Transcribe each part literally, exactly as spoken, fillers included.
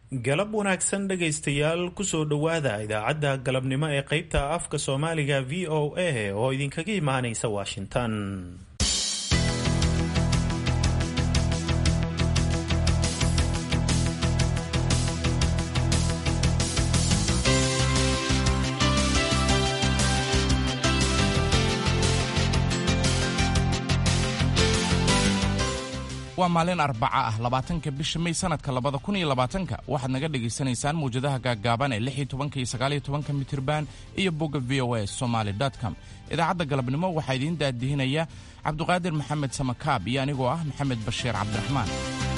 galab wanaagsan dhegaystayaal kusoo dhowaada idaacadda galabnimo ee qaybta afka soomaaliga v o a oo idinkaga imaanaysa washington. waa maalin arbaca ah labaatanka bisha May sanadka labada kun iyo labaatanka waxaad naga dhageysanaysaan muujadaha gaagaaban ee lix iyo tobanka iyo sagaal iyo tobanka mitirban iyo bogga v o a somali dot com. idaacadda galabnimo waxaa idiin daadihinaya Cabduqaadir Maxamed Samakaab iyo anigoo ah Maxamed Bashiir Cabdiraxmaan.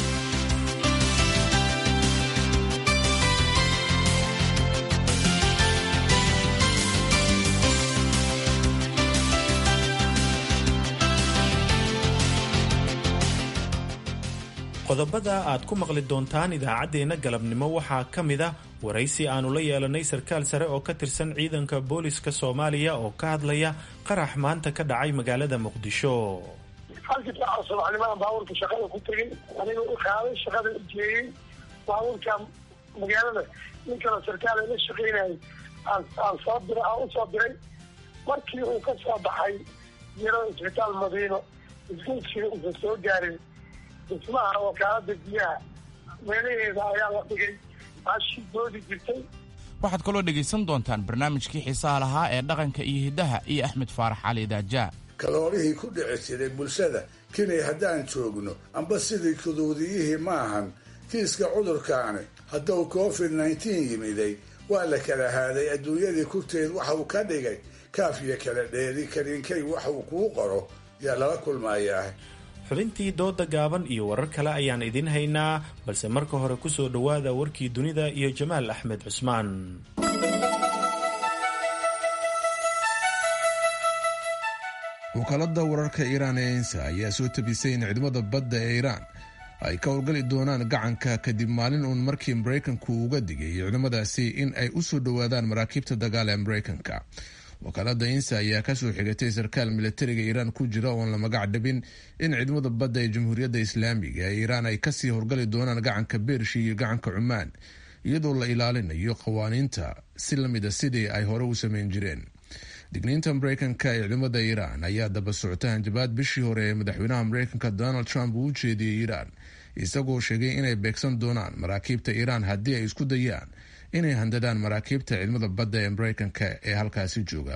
qodobada aad ku maqli doontaan idaacadeena galabnimo waxaa ka mid ah waraysi aanu la yeelanay sarkaal sare oo ka tirsan ciidanka booliska Soomaaliya oo ka hadlaya qarax maanta ka dhacay magaalada Muqdisho. halkii saac subaxnimada baabuurka shaqada ku tagay aniga u qaaday shaqada u jeeyay baabuurka magaalada ninka sarkaal la shaqeynay aan aan soo diray aan soo diray markii uu ka soo baxay yaro isbitaal Madiino iskuulkii uu soo gaaray ismaha wakaalada biyaha meelaheeda ayaa la dhigay baashi doodi jirtay. waxaad kaloo dhegaysan doontaan barnaamijkii xiisaha lahaa ee dhaqanka iyo hiddaha iyo Axmed Faarax Cali Daajaa. kaloorihii ku dhici jiray bulshada kinay haddaan joogno amba sidii kuduudiyihii maahan kiiska cudurkaani hadduu covid nineteen yimiday waa la kala haaday adduunyadii kurteed waxa uu ka dhigay kaafiya kala dheeri kariinkay waxa uu kuu qoro yaa lala kulmayaa. xubintii dooda gaaban iyo warar kale ayaan idin haynaa balse marka hore kusoo dhowaada warkii dunida iyo Jamaal Axmed Cusmaan. wakaaladda wararka Iiraan ee INSA ayaa soo tabisay in ciidamada badda ee Iiraan ay ka howlgali doonaan gacanka kadib maalin uun markii Mareykanku uga digay ciidamadaasi in ay u soo dhowaadaan maraakiibta dagaal ee Mareykanka. wakaaladda INSA ayaa kasoo xigatay sarkaal militariga Iiraan ku jira oon la magac dhabin in ciidamada badda ee Jamhuuriyadda Islaamiga ee Iiraan ay kasii horgali doonaan gacanka Beershi iyo gacanka Cumaan iyadoo la ilaalinayo qawaaniinta si lamida sidii ay hore u sameyn jireen. digniinta Mareykanka ee ciidamada Iiraan ayaa daba socota hanjabaad bishii hore ee madaxweynaha Mareykanka Donald Trump uu u jeediyey Iiraan isagoo sheegay inay beegsan doonaan maraakiibta Iiraan haddii ay isku dayaan inay handadaan maraakiibta ciidamada badda ee Mareykanka ee halkaasi jooga.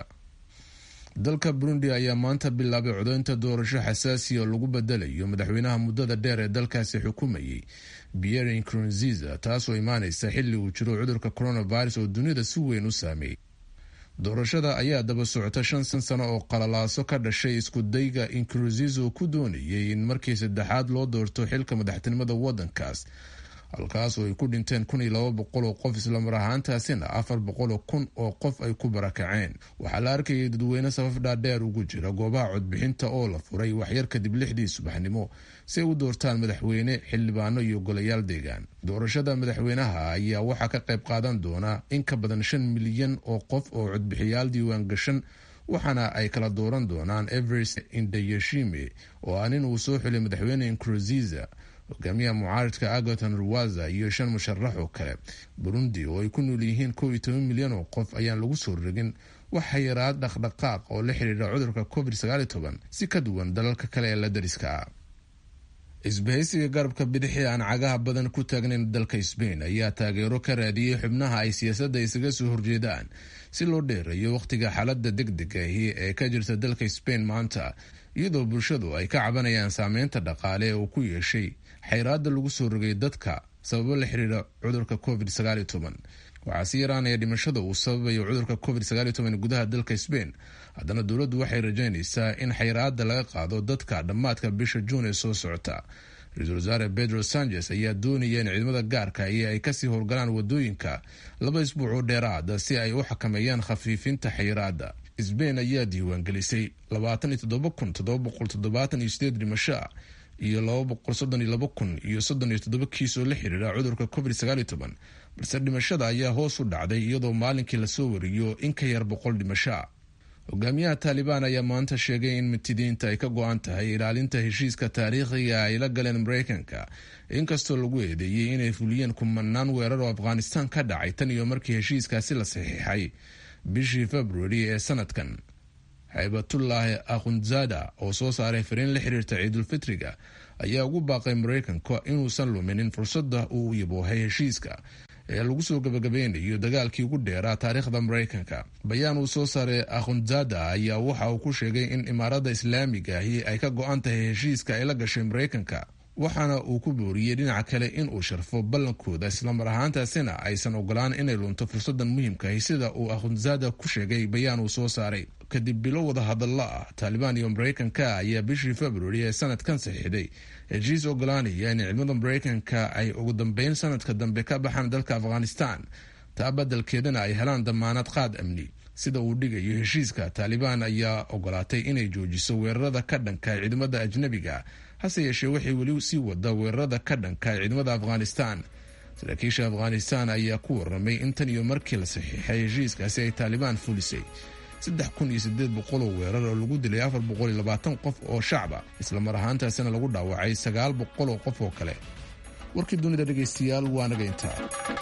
dalka Burundi ayaa maanta bilaabay codaynta doorasho xasaasi oo lagu bedelayo madaxweynaha muddada dheer ee dalkaasi xukumayay Pierre Nkurunziza, taasoo imaanaysa xilli uu jiro cudurka coronavirus oo dunida si weyn u saameeyay. doorashada ayaa daba socota shan sano oo qalalaaso ka dhashay isku dayga Nkurunziza oo ku doonayay in markii saddexaad loo doorto xilka madaxtinimada waddankaas, halkaas oo ay ku dhinteen kun iyo laba boqol oo qof islamar ahaantaasina afar boqol oo kun oo qof ay ku barakaceen. waxaa la arkayay dadweyne safaf dhaadheer ugu jira goobaha codbixinta oo la furay waxyar kadib lixdii subaxnimo si ay u doortaan madaxweyne, xildhibaano iyo golayaal deegaan. doorashada madaxweynaha ayaa waxaa ka qayb qaadan doona in ka badan shan milyan oo qof oo codbixiyaal diiwaan gashan, waxaana ay kala dooran doonaan Everest Indayishime oo ah nin uu soo xulay madaxweyne Nkurunziza, hogaamiyaha mucaaradka Agathon Rwanda iyo shan musharax oo kale. Burundi oo ay ku nool yihiin kow iyo toban milyan oo qof ayaan lagu soo rogin wax yaraad dhaqdhaqaaq oo la xiriira cudurka covid sagaal iyo toban si ka duwan dalalka kale ee la dariska ah. isbahaysiga garabka bidixii aan cagaha badan ku taagnayn dalka Spain ayaa taageero ka raadiyey xubnaha ay siyaasadda isaga soo horjeedaan si loo dheereeyo waqtiga xaaladda degdega ahi ee ka jirta dalka Spain maanta, iyadoo bulshadu ay ka cabanayaan saameynta dhaqaale ee uu ku yeeshay xayiraadda lagu soo rogay dadka sababo la xiriira cudurka covid sagaal iyo toban. waxaa sii yaraanaya dhimashada uu sababayo cudurka covid sagaal iyo toban gudaha dalka Spain. haddana dowladdu waxay rajaynaysaa in xayiraadda laga qaado dadka dhammaadka bisha Juun ee soo socota. ra-iisul wasaare Pedro Sanchez ayaa doonaya in ciidamada gaarka iyo ay kasii howlgalaan wadooyinka laba isbuuc oo dheeraada si ay u xakameeyaan khafiifinta xayiraadda. Spain ayaa diiwaangelisay labaatan iyo toddoba kun toddoba boqol toddobaatan iyo sideed dhimasho iyo laba boqol soddon iyo laba kun iyo soddon iyo toddoba kiis oo la xiriira cudurka covid sagaal iyo toban, balse dhimashada ayaa hoos u dhacday iyadoo maalinkii lasoo wariyo in ka yar boqol dhimasho. hogaamiyaha taalibaan ayaa maanta sheegay in mitidiinta ay ka go-an tahay ilaalinta heshiiska taariikhiga ay la galeen maraykanka inkastoo lagu eedeeyey inay fuliyeen kumanaan weerar oo afghanistan ka dhacay tan iyo markii heshiiskaasi la saxiixay bishii februari ee sanadkan. xaybatullaahi akhundzada oo soo saaray fariin la xiriirta ciidulfitriga ayaa ugu baaqay maraykanka inuusan luminin fursadda uu yaboohay heshiiska ee lagu soo gabagabeynayo dagaalkii ugu dheeraa taariikhda maraykanka. bayaan uu soo saaray akhundzada ayaa waxa uu ku sheegay in imaaradda islaamiga ahi ay ka go-an tahay heshiiska ay la gashay maraykanka, waxaana uu ku booriyey dhinaca kale in uu sharfo ballankooda islamar ahaantaasina aysan ogolaan inay lunto fursadan muhiimkahi, sida uu akhundzada ku sheegay bayaan uu soo saaray. kadib bilo wada hadallo ah, taalibaan iyo maraykanka ayaa bishii februari ee sanadkan saxiixday heshiis ogolaanaya in ciidamada maraykanka ay ugu dambeyn sanadka dambe ka baxaan dalka afghanistan, taa badelkeedana ay helaan damaanad qaad amni. sida uu dhigayo heshiiska, taalibaan ayaa ogolaatay inay joojiso weerarada ka dhanka ciidamada ajnabiga, hase yeeshee waxay weli sii wada weerarada ka dhanka ciidamada afghanistan. saraakiisha afghanistan ayaa ku waramay in tan iyo markii la saxiixay heshiiskaasi ay taalibaan fulisay saddex kun iyo sideed boqol oo weerar oo lagu dilay afar boqol iyo labaatan qof oo shacba, islamar ahaantaasina lagu dhaawacay sagaal boqol oo qof oo kale. warkii dunida dhegaystayaal waa naga intaa.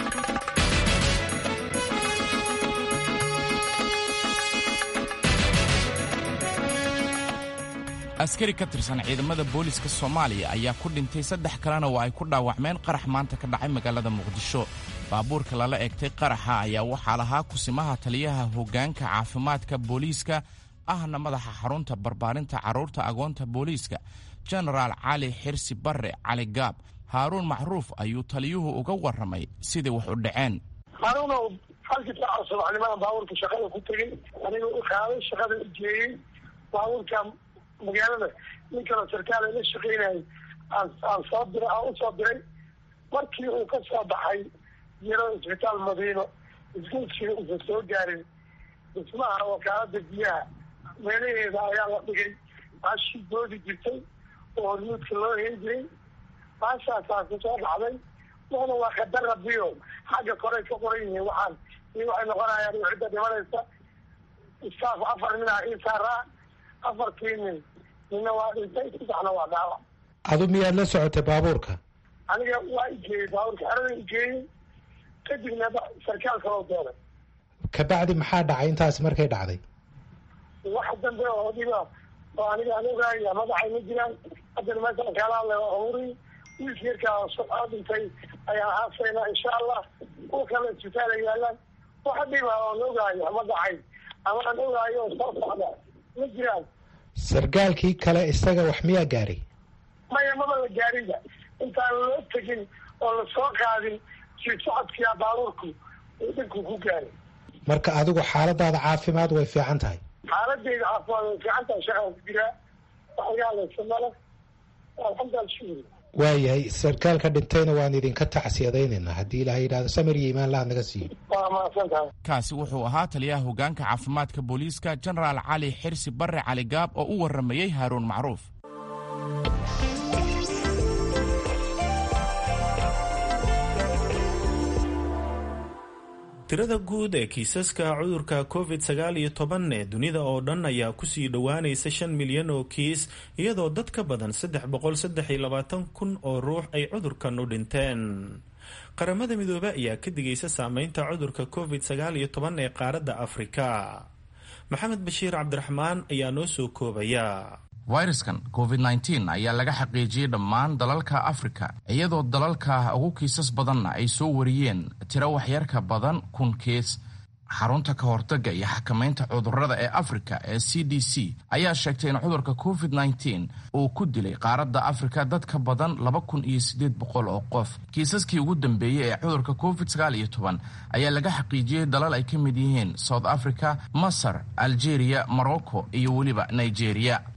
askari ka tirsan ciidamada booliska Soomaaliya ayaa ku dhintay, saddex kalena waa ay ku dhaawacmeen qarax maanta ka dhacay magaalada Muqdisho. baabuurka lala eegtay qaraxa ayaa waxaa lahaa kusimaha taliyaha hoggaanka caafimaadka booliiska ahna madaxa xarunta barbaarinta carruurta agoonta booliiska Generaal Cali Xirsi Barre Cali Gaab. Haaruun Macruuf ayuu taliyuhu uga warramay sidii wax u dhaceen. haaruunow halkii saaca subaxnimada baabuurka shaqada ku tegey, aniga u qaaday shaqada u jeeyey. baabuurka magaalada ninkana sarkaal la shaqeynayay aan aan soo diray aan u soo diray markii uu ka soo baxay yaro isbitaal Madiino iskuulkii uu soo gaaray dhismaha wakaalada biyaha meelaheeda ayaa la dhigay baashi doodi jirtay oo hormuudka loo heejiray. baashaasaa ku soo dhacday, waxna waa qadar rabbiyo xagga koray ka qoran yihiin. waxaan iyo waxay noqonayaan cidda dhimanaysa istaaf afar nin ah ii saaraa, afartii nin nina waa dhintay, saddexna waa dhaawac. adu miyaad la socotay baabuurka? aniga waa igeeyey baabuurka xerada igeeyey, kadibna sarkaal kaloo doonay. kabacdi maxaa dhacay intaasi markay dhacday? wax dambe oo dhiba oo aniga aan ogaaya magacay ma jiraan. haddana meesha kaala hadlay waa huri wiilka yarkaa soo dhintay ayaan haasaynaa insha allah. kuwa kale isbitaala yaalaan, wax dhiba oon ogaayo ma dhacay ama aan ogaayo oo soo socda ma jiraan. sargaalkii kale isaga wax miyaa gaaray? maya maba la gaarinba, intaan loo tegin oo la soo qaadin si socodkia baabuurku uu dhinku ku gaaray. marka adigu xaaladaada caafimaad way fiican tahay? xaaladeyda caafimaad way fiican tahay, shaqaan ku jiraa, waxyaaleysamale alxamdulillah. waayahay, sarkaalka dhintayna waan idinka tacsiyadaynaynaa. haddii ilaahay yidhahdo samir iyo imaan laad naga siiyo. waa mahadsantahay. kaasi wuxuu ahaa taliyaha hoggaanka caafimaadka booliiska Generaal Cali Xirsi Barre Cali Gaab oo u warramayey Haaruun Macruuf. tirada guud ee kiisaska cudurka covid sagaal iyo toban ee dunida oo dhan ayaa kusii dhowaanaysa shan milyan oo kiis, iyadoo dad ka badan saddex boqol saddex iyo labaatan kun oo ruux ay cudurkan u dhinteen. qaramada midoobe ayaa ka digaysa saameynta cudurka covid sagaal iyo toban ee qaaradda Afrika. maxamed bashiir cabdiraxmaan ayaa noo soo koobaya. fayraskan covid nneteen ayaa laga xaqiijiyey dhammaan dalalka Afrika, iyadoo dalalka ugu kiisas badanna ay soo wariyeen tiro waxyarka badan kun kiis. xarunta ka hortagga iyo xakamaynta cudurrada ee Afrika ee C D C ayaa sheegtay in cudurka covid nneteen uu ku dilay qaaradda Afrika dad ka badan laba kun iyo siddeed boqol oo qof. kiisaskii ugu dambeeyey ee cudurka covid sagaal iyo toban ayaa laga xaqiijiyey dalal ay ka mid yihiin South Africa, Masar, Algeria, Morocco iyo weliba Nigeria.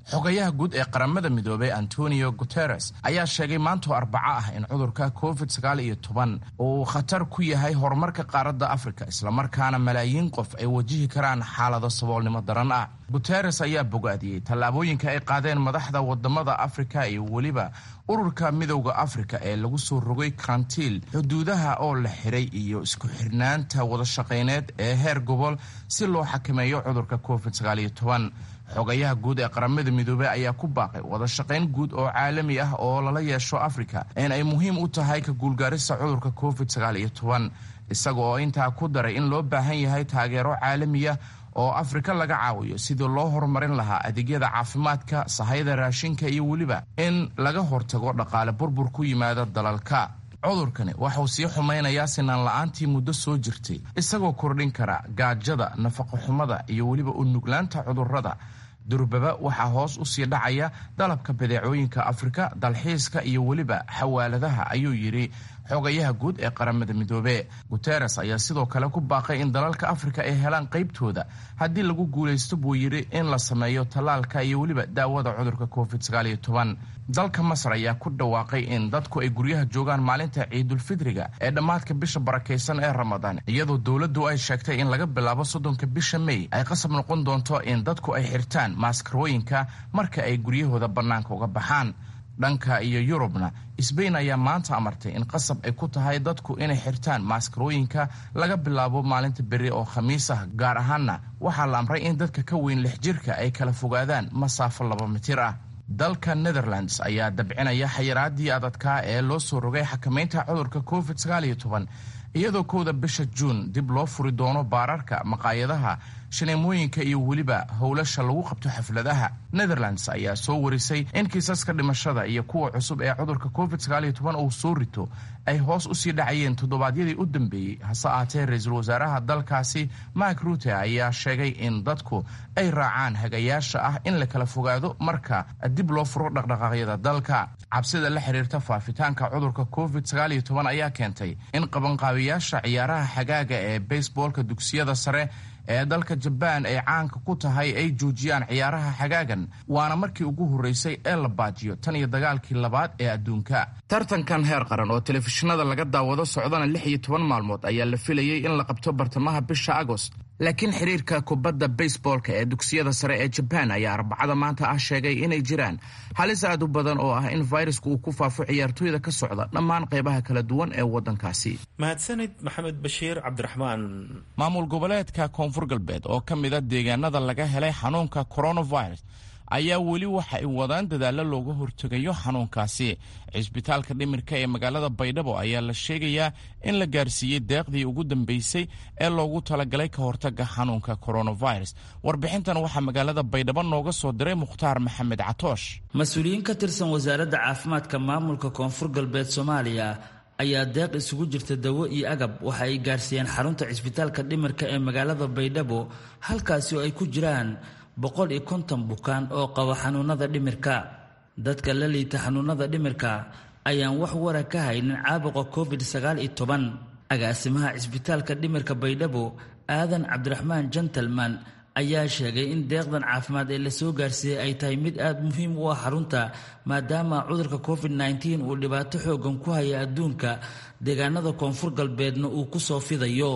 xogayaha guud ee qaramada midoobay antonio guterres ayaa sheegay maantoo arbaco ah in cudurka covid sagaal iyo toban uu khatar ku yahay horumarka qaaradda afrika islamarkaana malaayiin qof ay wajihi karaan xaalado saboolnimo daran ah. guterres ayaa bogaadiyey tallaabooyinka ay qaadeen madaxda wadamada afrika iyo weliba ururka midowda afrika ee lagu soo rogay karantiil, xuduudaha oo la xiray iyo isku xirnaanta wadashaqayneed ee heer gobol si loo xakameeyo cudurka covid sagaal iyo toban. xogayaha guud ee qaramada midoobey ayaa ku baaqay wada shaqayn guud oo caalami ah oo lala yeesho afrika in ay muhiim u tahay ka guulgaarista cudurka covid sagaal iyo toban, isaga oo intaa ku daray in loo baahan yahay taageero caalamiya oo afrika laga caawiyo sidii loo horumarin lahaa adeegyada caafimaadka, sahayda raashinka iyo weliba in laga hortago dhaqaale burbur ku yimaada dalalka. cudurkani waxauu sii xumaynayaa sinaan la'aantii muddo soo jirtay, isagoo kordhin kara gaajada, nafaqo xumada iyo weliba u nuglaanta cudurrada. durbaba waxaa hoos u sii dhacaya dalabka badeecooyinka afrika, dalxiiska iyo weliba xawaaladaha, ayuu yidhi xogayaha guud ee qaramada midoobe. guterres ayaa sidoo kale ku baaqay in dalalka afrika ay helaan qaybtooda haddii lagu guulaysto buu yidhi in la sameeyo tallaalka iyo weliba daawada cudurka covid sagaal iyo toban. dalka masar ayaa ku dhawaaqay in dadku ay guryaha joogaan maalinta ciidulfidriga ee dhammaadka bisha barakaysan ee ramadaan, iyadoo dowladdu ay sheegtay in laga bilaabo soddonka bisha mey ay qasab noqon doonto in dadku ay xirtaan maaskarooyinka marka ay guryahooda bannaanka uga baxaan. dhanka iyo yurubna sbain ayaa maanta amartay in qasab ay ku tahay dadku inay xirtaan maaskarooyinka laga bilaabo maalinta berri oo khamiis ah. gaar ahaanna waxaa la amray in dadka ka weyn lix jirka ay kala fogaadaan masaafo laba mitir ah. dalka netherlands ayaa dabcinaya xayiraadii adadkaa ee loo soo rogay xakamaynta cudurka covid sagaal iyo toban, iyadoo kowda bisha juun dib loo furi doono baararka, maqaayadaha, shineemooyinka iyo weliba howlasha lagu qabto xafladaha. netherlands ayaa soo warisay in kiisaska dhimashada iyo kuwa cusub ee cudurka covid sagaal iyo toban uu soo rito ay hoos usii dhacayeen toddobaadyadii u dambeeyey. hase aatee ra-iisul wasaaraha dalkaasi mark rutte ayaa sheegay in dadku ay raacaan hagayaasha ah in la kala fogaado marka dib loo furo dhaqdhaqaaqyada dalka. cabsida la xiriirta faafitaanka cudurka covid sagaal iyo toban ayaa keentay in qabanqaabiyaasha ciyaaraha xagaaga ee baseboolka dugsiyada sare ee dalka jabaan ay caanka ku tahay ay joojiyaan ciyaaraha xagaagan, waana markii ugu horreysay ee la baajiyo tan iyo dagaalkii labaad ee adduunka. tartankan heer qaran oo telefishinada laga daawado socdana lix iyo toban maalmood ayaa la filayey in la qabto bartamaha bisha agost, laakiin xiriirka kubadda baseboolka ee dugsiyada sare ee jabaan ayaa arbacada maanta ah sheegay inay jiraan halis aad u badan oo ah in fayrasku uu ku faafo ciyaartooyda ka socda dhammaan qaybaha kala duwan ee waddankaasi. mahadsanid maxamed bashiir cabdiraxmaan. maamul goboleedka koonfur galbeed oo ka mida deegaanada laga helay xanuunka coronavirus ayaa weli waxa ay wadaan dadaallo looga hortegayo xanuunkaasi. cisbitaalka dhimirka ee magaalada baydhabo ayaa la sheegayaa in la gaarsiiyey deeqdii ugu dambeysay ee loogu talagalay ka hortaga xanuunka coronavirus. warbixintan waxaa magaalada baydhabo nooga soo diray mukhtaar maxamed catoosh. mas-uuliyiin ka tirsan wasaaradda caafimaadka maamulka koonfur galbeed soomaaliya ayaa deeq isugu jirta dawo iyo agab waxa ay gaarsiiyeen xarunta cisbitaalka dhimirka ee magaalada baydhabo, halkaasi oo ay ku jiraan boqol iyo konton bukaan oo qaba xanuunada dhimirka. dadka la liita xanuunada dhimirka ayaan wax wara ka haynin caabuqa covid sagaal iyo toban. agaasimaha cisbitaalka dhimirka baydhabo aadan cabdiraxmaan gentleman ayaa sheegay in deeqdan caafimaad ee lasoo gaarsiiyey ay tahay mid aad muhiim u ah xarunta, maadaama cudurka covid nneteen uu dhibaato xoogan ku haya adduunka, deegaanada koonfur galbeedna uu ku soo fidayo.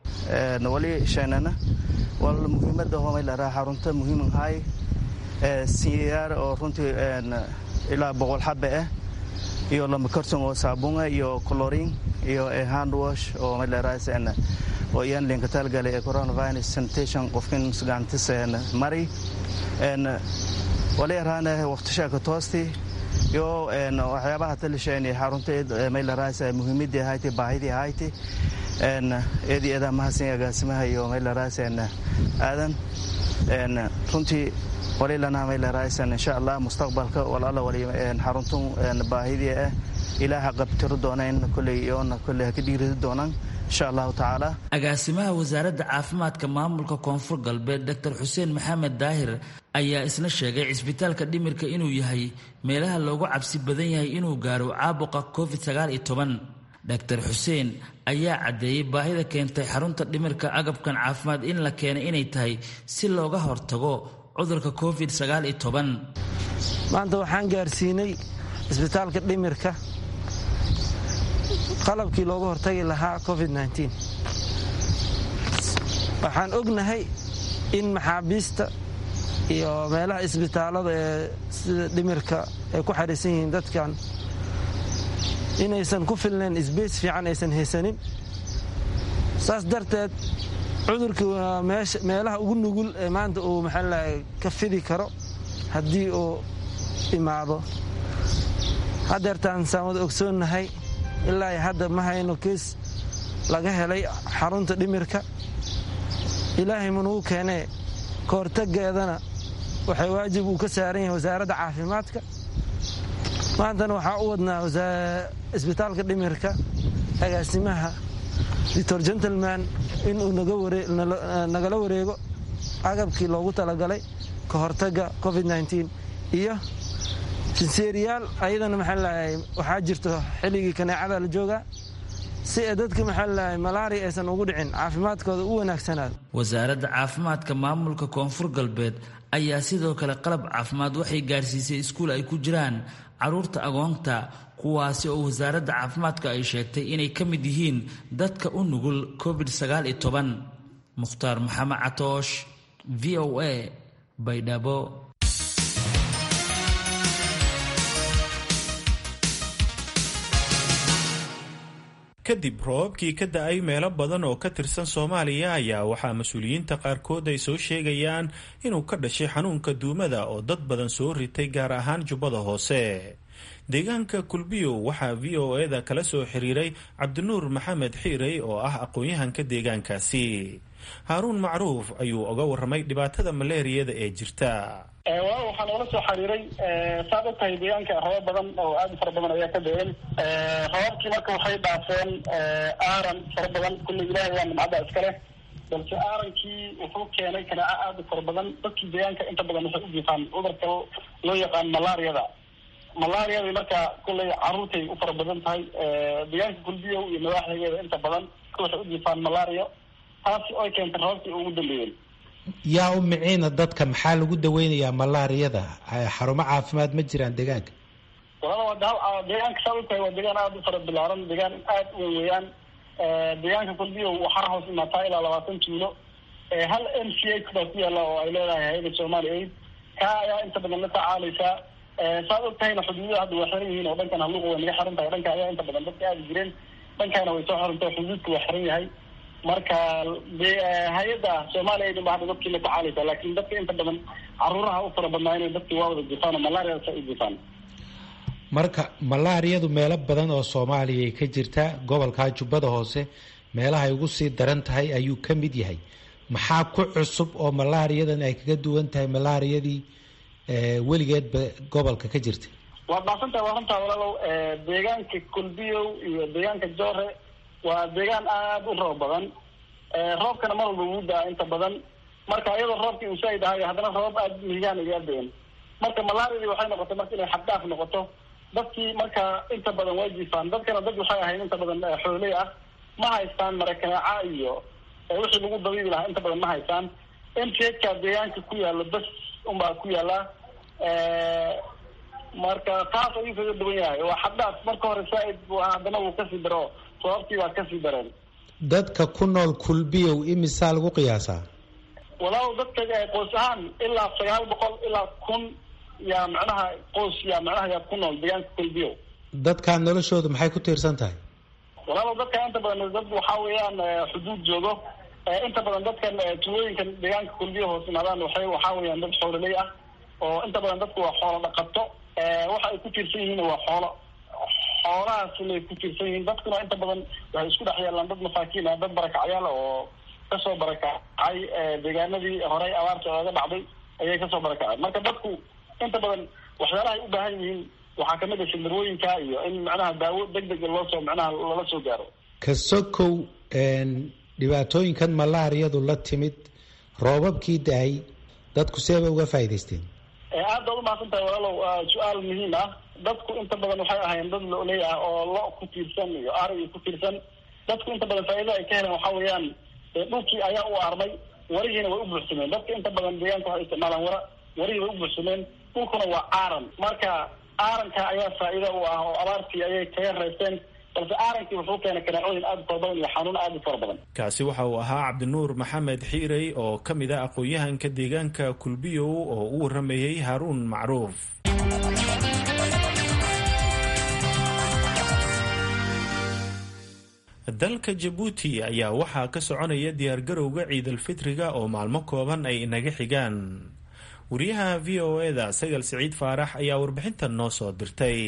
wali sheenana wal muhiimada hoomay la raaxa xarunta muhiim ahay ee siyaar oo runtii ilaa boqol xabbe ah iyo lama karton oo saabuun iyo chlorine iyo hand wash oo meel la raaxayna oo yaan linka talgalay ee coronavirus sanitation qofkin sugaantisan mari en wali raana waqti shaka toosti iyo en waxyaabaha talisheeni xarunta meel la raaxay muhiimada ahay baahidi ahay en eedii eeda mahadsan agaasimaha iyo meel la raasayna aadan en runtii wali lana meel la raasayna insha Allah mustaqbalka walaalo wali en xaruntun en baahidii ah ilaaha qabtir doonaan kulli iyo kulli ka dhigri doonaan insha Allah taala. agaasimaha wasaaradda caafimaadka maamulka koonfur galbeed Dr Xuseen Maxamed Daahir ayaa isna sheegay cisbitaalka dhimirka inuu yahay meelaha loogu cabsi badan yahay inuu gaaro caabuqa covid sagaal iyo toban. Dr Xuseen ayaa cadeeyay baahida keentay xarunta dhimirka agabkan caafimaad in la keenay inay tahay si looga hortago cudurka covid sagaal iyo toban. maanta waxaan gaarsiinay isbitaalka dhimirka qalabkii looga hortagi lahaa covid nineteen. waxaan ognahay in maxaabiista iyo meelaha isbitaalada ee sida dhimirka ay ku xariisan yihiin dadkan inaysan ku filnayn isbeys fiican aysan haysanin. saas darteed cudurkii waa meelaha ugu nugul ee maanta uu maxaa lahay ka fidi karo haddii uu imaado. haddeertaan saan wada ogsoonnahay ilaa hadda ma hayno kees laga helay xarunta dhimirka. ilaahay manugu keenee ka hortaggeedana waxay waajib uu ka saaran yahay wasaaradda caafimaadka. maantana waxaa u wadnaa isbitaalka dhimirka agaasimaha doctor gentleman inuu nagala wareego agabkii loogu talagalay ka hortagga covid nineteen iyo sinseeriyaal ayadana maxaa lahay waxaa jirto xilligii kaneecada la joogaa si ay dadka maxaa lahay malaria aysan ugu dhicin caafimaadkooda u wanaagsanaado. wasaaradda caafimaadka maamulka koonfur galbeed ayaa sidoo kale qalab caafimaad waxay gaarsiisay iskuul ay ku jiraan caruurta agoonta kuwaasi oo wasaaradda caafimaadka ay sheegtay inay ka mid yihiin dadka u nugul covid sagaal iyo toban. mukhtaar maxamed catoosh v o a baydhabo. kadib roobabkii ka da-ay meelo badan oo ka tirsan soomaaliya ayaa waxaa mas-uuliyiinta qaarkood ay soo sheegayaan inuu ka dhashay xanuunka duumada oo dad badan soo ritay gaar ahaan jubbada hoose. deegaanka kulbiyow waxaa v o e da kala soo xiriiray cabdinuur maxamed xiirey oo ah aqoon-yahanka deegaankaasi. haaruun macruuf ayuu oga warramay dhibaatada maleeriyada ee jirta. waa waxaa noola soo xiriiray saad og tahay deegaanka roobab badan oo aad u fara badan ayaa ka da-een. roobabkii marka waxay dhaafeen aaran fara badan kulli ilaahay waa nimcadda iskale, balse aarankii wuxuu keenay kanaaco aad u fara badan. dadkii deegaanka inta badan waxay u jiifaan cudurka loo yaqaan malaariyada. malaariyadii marka kulley caruurtay u fara badan tahay. deegaanka kulbiyow iyo madaxdegeeda inta badan waxay u jiifaan malaariyo, taasi oy keentay roobabkii ugu dambeeyey. yaa u miciina dadka maxaa lagu daweynayaa malaariyada? xarumo caafimaad ma jiraan deegaanka? walaa deegaanka saa utahay waa deegaan aada u fara bilaaran, deegaan aada u weeyaan. deegaanka kulbiyow waxaa hoos imaataa ilaa labaatan kiilo. hal m c h baa ku yaala oo ay leedahay hay-ada Soomaali Aid. kaa ayaa inta badan la tacaalaysaa. saad og tahayna xuduudaha hadda waa xiran yihiin oo dhankan haluuqa way naga xiran tahay. dhanka ayaa inta badan dadka aada jireen, dhankaana way soo xirantay, xuduudka waa xiran yahay. marka hay-adda Soomaali Aid baa hadda dadkii la tacaalaysaa, laakiin dadka inta badan caruuraha u fara badnaa inay dadkii waa wada jifaan oo malaariyada sa u jifaan. marka malaariyadu meelo badan oo Soomaaliya ay ka jirtaa, gobolka Jubbada Hoose meelaha ay ugu sii daran tahay ayuu ka mid yahay. maxaa ku cusub oo malaariyadan ay kaga duwan tahay malaariyadii weligeedba gobolka ka jirta? waa baasantahay waa runtaa walaalow. deegaanka kulbiyow iyo deegaanka joore waa deegaan aada u roob badan. roobkana mar walba wuu daa inta badan, marka iyadoo roobkii uu saaid ahayo haddana roobab aada mihigaan iga da-een. marka malaariyadii waxay noqotay marka inay xaddaaf noqoto. dadkii marka inta badan way jiifaan. dadkana dad waxay ahayn inta badan xooley ah, ma haystaan marakanaaca iyo wixii lagu dabiibi lahaa inta badan ma haystaan. m t h-ka deegaanka ku yaalo bas unbaa ku yaallaa. marka taas ayuu kaga duwan yahay, waa xaddaaf. marka hore saaid haddana wuu kasii daro, sababtii baa kasii dareen. dadka ku nool kulbiyow imisaa lagu qiyaasaa? walaalow dadka qoys ahaan ilaa sagaal boqol ilaa kun yaa macnaha qoys yaa macnaha yaa ku nool deegaanka kulbiyow. dadkaa noloshooda maxay ku tiirsan tahay? walaalow dadka inta badan dad waxaa weeyaan xuduud joogo. inta badan dadkan tuulooyinkan deegaanka kulbiyo hoos imaadaan waxay waxaa weeyaan dad xoololey ah oo inta badan dadku waa xoolo dhaqato. waxa ay ku tiirsan yihiin waa xoolo xoolahaas inay ku tiirsan yihiin. dadkuna inta badan waxay isku dhex yaalaan dad masaakiin ah, dad barakacyaal oo kasoo barakacay deegaanadii horey abaarta ooga dhacday ayay kasoo barakacay. marka dadku inta badan waxyaalaha ay u baahan yihiin waxaa kamid a shildarwooyinka iyo in macnaha daawo deg deg loosoo macnaha lala soo gaaro. kasokow dhibaatooyinkan malaariyadu la timid roobabkii da-ay dadku seeba uga faa'idaysteen? aad baad umahadsan tahay walaalow. su-aal muhiim ah. dadku inta badan waxay ahayn dad lo-ley ah oo lo ku tiirsan iyo ari ku tiirsan. dadku inta badan faa'iido ay ka heleen waxaa weeyaan dhulkii ayaa u armay. warihiina way u buuxsameen. dadka inta badan deegaanka waxay isticmaalaan wara warihii way u buuxsameen. dhulkuna waa aaran, marka aaranka ayaa faa'iido u ah oo abaartii ayay kaga raysteen, balse aarankii wuxuu keenay kanaacooyin aad u fara badan iyo xanuun aad u fara badan. kaasi waxa uu ahaa cabdinuur maxamed xiirey oo ka mid ah aqoon-yahanka deegaanka kulbiyow oo u waramayey haaruun macruuf. dalka jabuuti ayaa waxaa ka soconaya diyaargarowga ciidalfitriga oo maalmo kooban ay inaga xigaan. wariyaha v o e-da sagal siciid faarax ayaa warbixintan noo soo dirtay.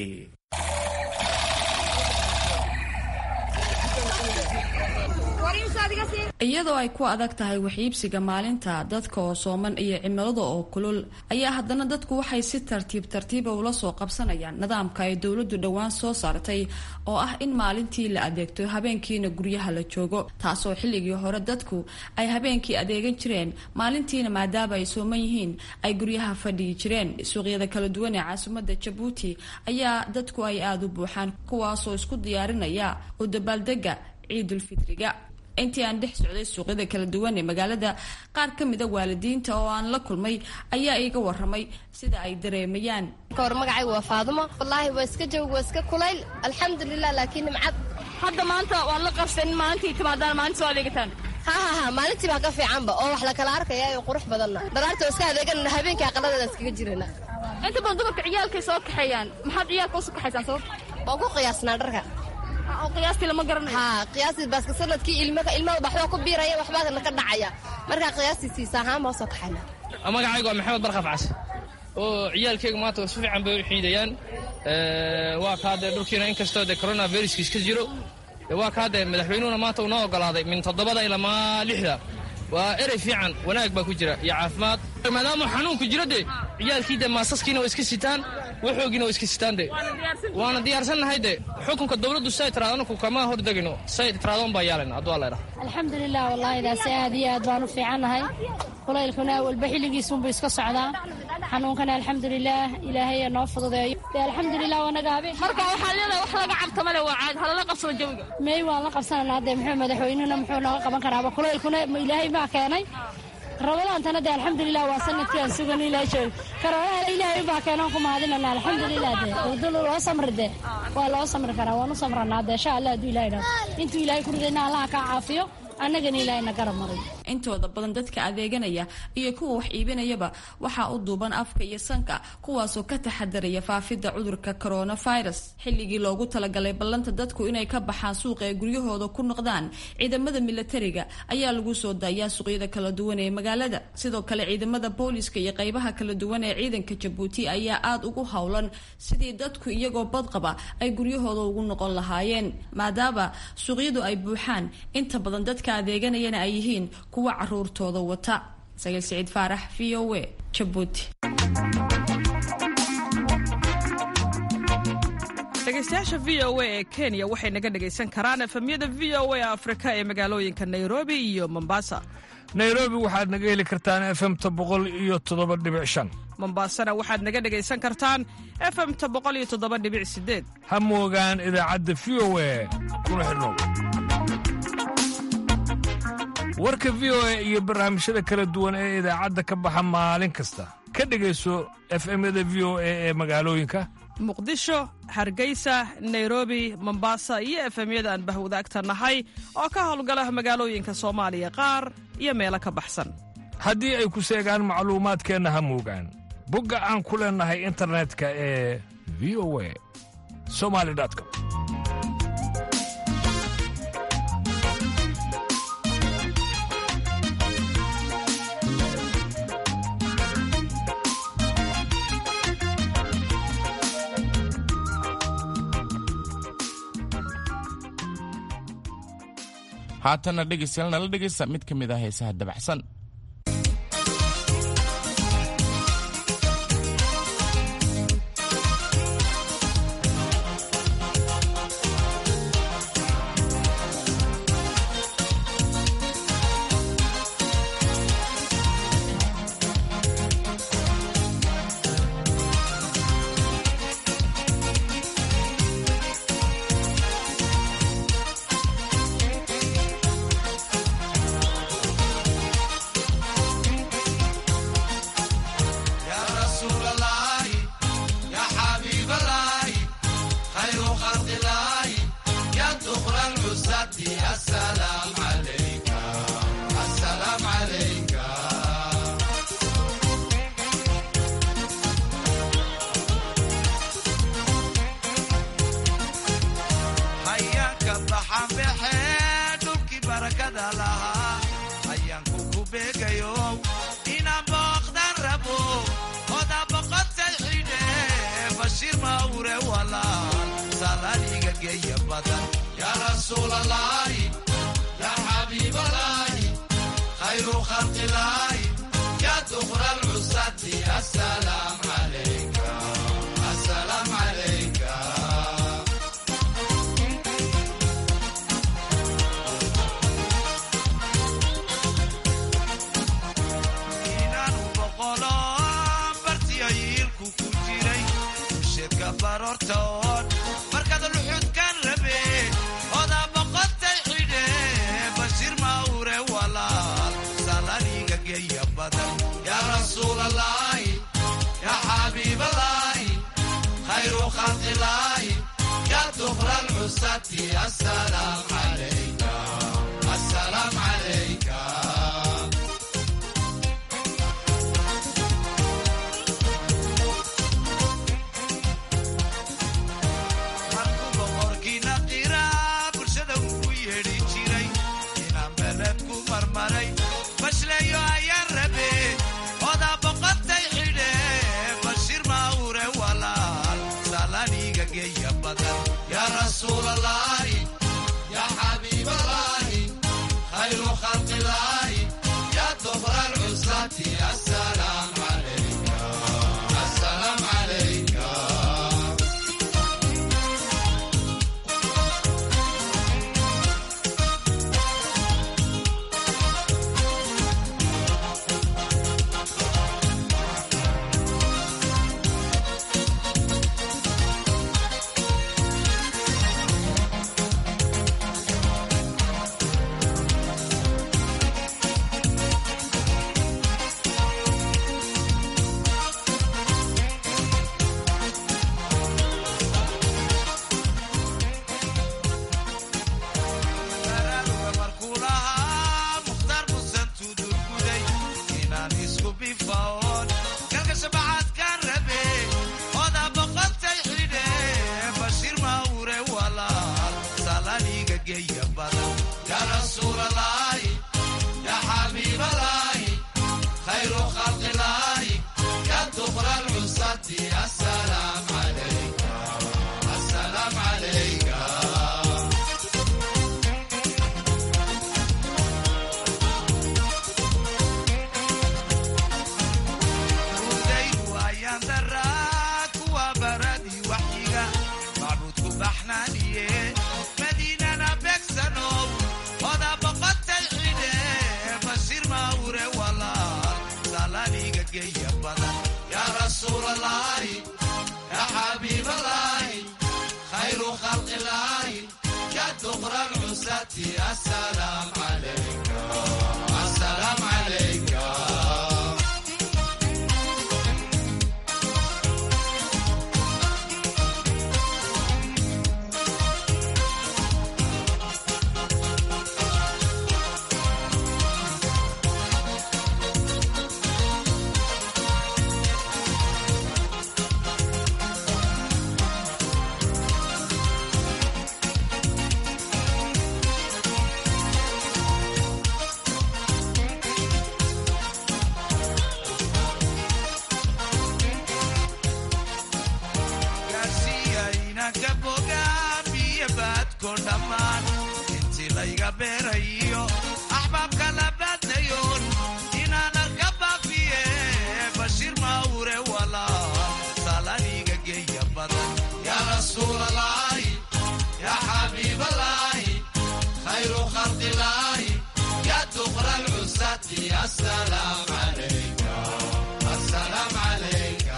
iyadoo ay ku adag tahay waxiibsiga maalinta dadka oo sooman iyo cimilada oo kulul ayaa haddana dadku waxay si tartiib tartiiba ula soo qabsanayaan nidaamka ay dowladdu dhowaan soo saartay oo ah in maalintii la adeegto habeenkiina guryaha la joogo, taasoo xilligii hore dadku ay habeenkii adeegan jireen maalintiina maadaama ay sooman yihiin ay guryaha fadhiyi jireen. suuqyada kala duwan ee caasimadda jabuuti ayaa dadku ay aada u buuxaan, kuwaasoo isku diyaarinaya u dabaaldega ciidulfitriga. intii aan dhex socday suuqyada kala duwan ee magaalada, qaar ka mida waalidiinta oo aan la kulmay ayaa iiga waramay sida ay dareemayaan. kahor magacaygu waa Faadumo. wallaahi waa iska joog, waa iska kulayl, alxamdulilah. laakiin nimcad hadda maanta waan la qabsan. maalintii timaadaan maalinta soo adeegataan? ha ha ha maalintii baa ka fiicanba oo wax la kala arkaya iyo qurux badanna. dharaarta iska adeeganna, habeenkii aqalada iskaga jirana. inta badan dumarka ciyaalkay soo kaxeeyaan. maxaad ciyaalka u soo kaxaysaan sabab? waan ku qiyaasnaa dharka. oo qiyaastii lama garanayo. ha qiyaastii baaska sanadkii ilmaha ilmaha waxba ku biiraya, waxba ka dhacaya. marka qiyaastii saahaan ma soo kaxayna. magacaygu waa Maxamed Barqaf Cas oo ciyaalkaygu maanta si fiican bay u xiidayaan. ee waa ka hadda dhulkiina inkastoo de coronavirus iska jiro, waa ka hadda madaxweynuhuna maanta uu noo ogolaaday min toddobada ilaa lixda. waa erey fiican, wanaag baa ku jira iyo caafimaad. maadaama xanuunku jiro de ciyaalkii de maasaskiina waa iska sitaan, waxoogiina waa iska sitaan de waana diyaarsannahay de xukunka dowladdu say tiraado anaku kama hordegino, say tiraadoon baa yaalana hadduu alla idhaha. alxamdulilah wallaahi daasi aad iyo aad baan u fiicannahay. kulaylkuna walba xilligiisunbu iska socdaa, xanuunkana alxamdulilah ilaahay noo fududeeyo. alxamdulilah wanaga habeen marka waxaa leedahay wax laga cabto male, waa caad halala qabsano jawiga. may waan la qabsananaa de muxuu madaxweynuhuna muxuu nooga qaban karaaba. kulaylkuna ilaahay maa keenay, rabadaantana de alxamdulilah waa sanadkii aan sugan ilaa joog. karoolaha ilaahay baa keenan ku mahadinana alxamdulilah. de wadada loo samri de waa loo samri karaa, waan u samranaa de insha allah hadduu ilahay dhaho. intuu ilaahay ku ridayna allaha kaa caafiyo, annagana ilaahayna garab maray. intooda badan dadka adeeganaya iyo kuwa wax iibinayaba waxaa u duuban afka iyo sanka, kuwaasoo ka taxadaraya faafidda cudurka coronavirus. xilligii loogu talagalay ballanta dadku inay ka baxaan suuqa ee guryahooda ku noqdaan, ciidamada milatariga ayaa lagu soo daayaa suuqyada kala duwan ee magaalada. sidoo kale ciidamada booliska iyo qaybaha kala duwan ee ciidanka jabuuti ayaa aada ugu howlan sidii dadku iyagoo badqaba ay guryahooda ugu noqon lahaayeen, maadaama suuqyadu ay buuxaan, inta badan dadka adeeganayana ay yihiin kuwa caruurtooda wata. sagal siciid faarax, v o e, Jabuuti. dhegaystayaasha v o a ee Kenya waxay naga dhagaysan karaan efemyada v o a Afrika ee magaalooyinka Nairobi iyo Mombasa. Nairobi waxaad naga heli kartaan F M ta boqol iyo toddoba dhibic shan. Mombasana waxaad naga dhagaysan kartaan F M ta boqol iyo toddoba dhibic sideed. ha moogaan idaacadda v o a kuna xidhnow. warka v o a iyo barnaamijyada kala duwan ee idaacadda ka baxa maalin kasta ka dhegayso F M-yada v o a ee magaalooyinka Muqdisho, Hargeysa, Nairobi, Mombasa iyo F M-yada aan bahwadaagta nahay oo ka howlgala magaalooyinka Soomaaliya qaar iyo meelo ka baxsan. haddii ay ku seegaan macluumaadkeenna ha moogaan bogga aan ku leenahay internetka ee v o a somali dot com. haatanna dhegaystayaal nala dhegaysta mid ka mid ah heesaha dabacsan. العزة السلام عليك السلام عليك حياك الضحى بحيدك بركة لها حياك كوبيك يوم إنا بقدر ربو خدا بقد تلحيني بشير ماوري ولا سالانيك جاي بدن يا رسول الله يا حبيب الله خير خلق الله يا دخر العزة السلام عليك السلام عليك barortoon markaad luxud kan rabe oda boqotay xidhe bashir maure walaal salaniga geeya badan ya rasuul allah ya xabiib allah khayru khalq allah ya dukhra al-usati assalaam alayka assalaam alayka bashleeyo ayaan rabe oda boqotay xidhe bashir maure walaal salaniga geeya badan ya rasuul allah ya xabiib allah khayru khalqi allah ya dukhra al-usati assalaam alayka assalaam alayka السلام عليك السلام عليك وديك ويا دراك وبردي وحيقة معبودك بحنانية مدينة بكسنو وذا بقت الحينة بشير ماوري ولا سالانيك جاية بدن يا رسول الله يا حبيب الله خير خلق الله يا دخر العزة السلام عليك السلام عليك beerayo axbaabka la baadayoon inaan arkaba fiye bashir maure walaal salaniga geeya badan ya rasuul allah ya xabiib allah khayru khalqi allah ya dukhra al-usati assalaam alayka assalaam alayka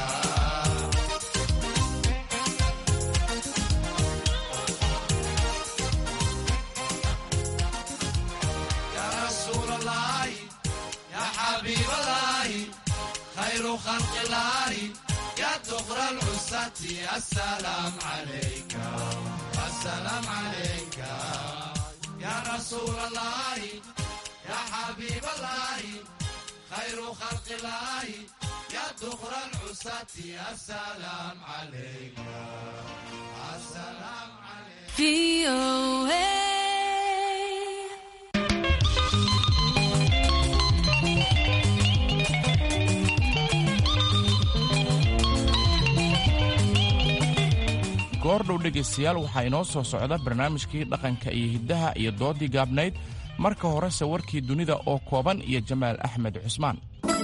حبيب الله خير خلق الله يا دخر العزة السلام عليك السلام عليك يا رسول الله يا حبيب الله خير خلق الله يا دخر العساة السلام عليك السلام عليك في goordhow dhegaystayaal waxaa inoo soo socda barnaamijkii dhaqanka iyo hiddaha iyo doodii gaabnayd marka horese warkii dunida oo kooban iyo jamaal axmed cusmaan.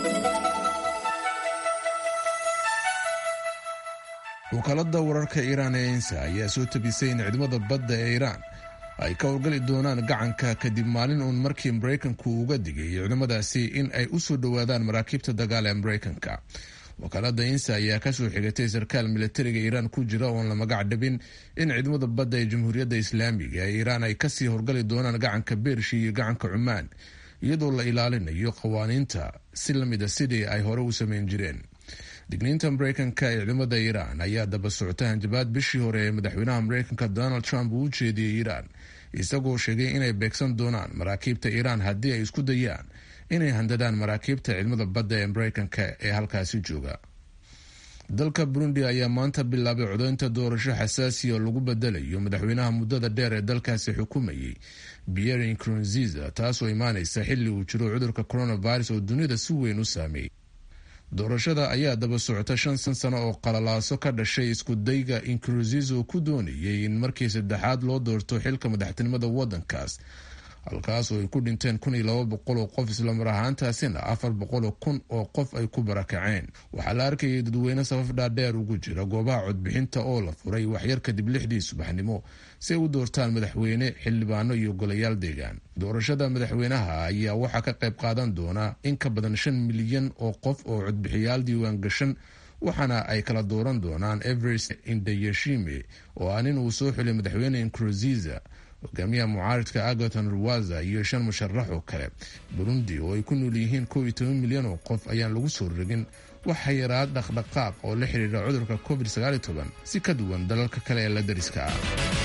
wakaaladda wararka iiraan ee insa ayaa soo tabisay in ciidamada badda ee iiraan ay ka howlgali doonaan gacanka kadib maalin uun markii maraykanku uga digay ciidamadaasi in ay u soo dhowaadaan maraakiibta dagaal ee maraykanka. wakaaladda insa ayaa kasoo xigatay sarkaal milatariga iiraan ku jira oon la magac dhabin in ciidamada badda ee jamhuuriyadda islaamiga ee iiraan ay kasii howlgali doonaan gacanka beershi iyo gacanka cumaan iyadoo la ilaalinayo qawaaniinta si lamida sidii ay hore u sameyn jireen. digniinta maraykanka ee ciidamada iiraan ayaa daba socota hanjabaad bishii hore ee madaxweynaha maraykanka donald trump uu u jeediyey iiraan isagoo sheegay inay beegsan doonaan maraakiibta iiraan haddii ay isku dayaan inay handadaan maraakiibta ciidamada badda ee maraykanka ee halkaasi jooga. dalka burundi ayaa maanta bilaabay codaynta doorasho xasaasi oo lagu bedelayo madaxweynaha muddada dheer ee dalkaasi xukumayay Pierre Nkurunziza, taasoo imaanaysa xilli uu jiro cudurka coronavirus oo dunida si weyn u saameeyey. doorashada ayaa daba socota shan sano oo qalalaaso ka dhashay isku dayga Nkurunziza uu ku doonayay in markii saddexaad loo doorto xilka madaxtinimada waddankaas, halkaas oo ay ku dhinteen kun iyo laba boqol oo qof islamar ahaantaasina afar boqol oo kun oo qof ay ku barakaceen. waxaa la arkayay dadweyne safaf dhaadheer ugu jira goobaha codbixinta oo la furay waxyar kadib lixdii subaxnimo si ay u doortaan madaxweyne, xildhibaano iyo golayaal deegaan. doorashada madaxweynaha ayaa waxaa ka qayb qaadan doona in ka badan shan milyan oo qof oo codbixiyaal diiwaan gashan, waxaana ay kala dooran doonaan Everest Indayishime oo ah nin uu soo xulay madaxweyne Nkurunziza, hogaamiyaha mucaaridka Agathon Rwanda iyo shan musharax oo kale. Burundi oo ay ku nool yihiin kow iyo toban milyan oo qof ayaan lagu soo rogin waxa yaraa dhaqdhaqaaq oo la xiriira cudurka covid sagaal iyo toban si ka duwan dalalka kale ee la dariska ah.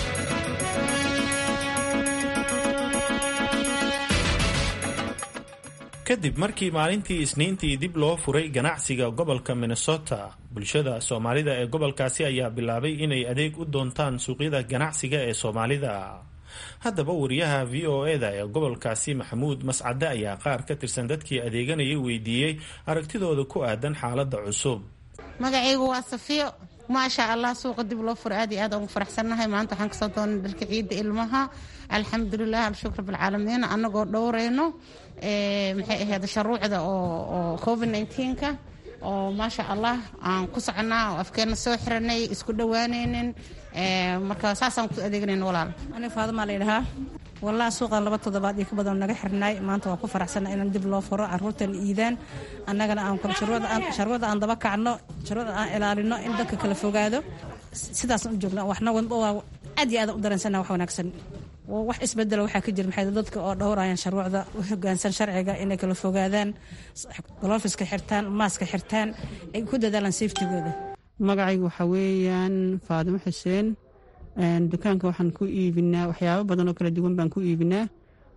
kadib markii maalintii isniintii dib loo furay ganacsiga gobolka Minnesota, bulshada Soomaalida ee gobolkaasi ayaa bilaabay inay adeeg u doontaan suuqyada ganacsiga ee Soomaalida. haddaba wariyaha v o e da ee gobolkaasi Maxamuud Mascade ayaa qaar ka tirsan dadkii adeeganayay weydiiyey aragtidooda ku aadan xaaladda cusub. magacaygu waa Safiyo. maasha Allah, suuqa dib loo furay aad iyo aad ugu faraxsanahay. maanta waxaan kasoo doonay dalka ciidda ilmaha, alxamdulilah, alshukr bilcaalamiin, annagoo dhowreyno maxay ahayd shuruucda oo covid nineteen ka oo maasha Allah aan ku soconaa oo afkeena soo xiranay, isku dhawaanaynin, marka saasaan ku adeeganayno. walaal aniga Faadama la yiraahdaa. wallahi suuqa laba toddobaad iyo ka badan naga xirnay. maanta waa ku faraxsanahay inaan dib loo furo, caruurtan iidaan, annagana aan shuruucda aan shuruucda aan daba kacno, shuruucda aan ilaalino, in dadka kala fogaado. sidaas u joogna waxna waa aad iyo aad u dareensana wax wanaagsan. wax isbedel waxa ka jira maxay dadka oo dhowrayaan shuruucda, u hoggaansan sharciga, inay kala fogaadaan, gloveska xirtaan, maaska xirtaan, ay ku dadaalaan safety-gooda. magacaygu waxa weeyaan Faadimo Xuseen. dukaanka waxaan ku iibinaa waxyaabo badan oo kala duwan baan ku iibinaa,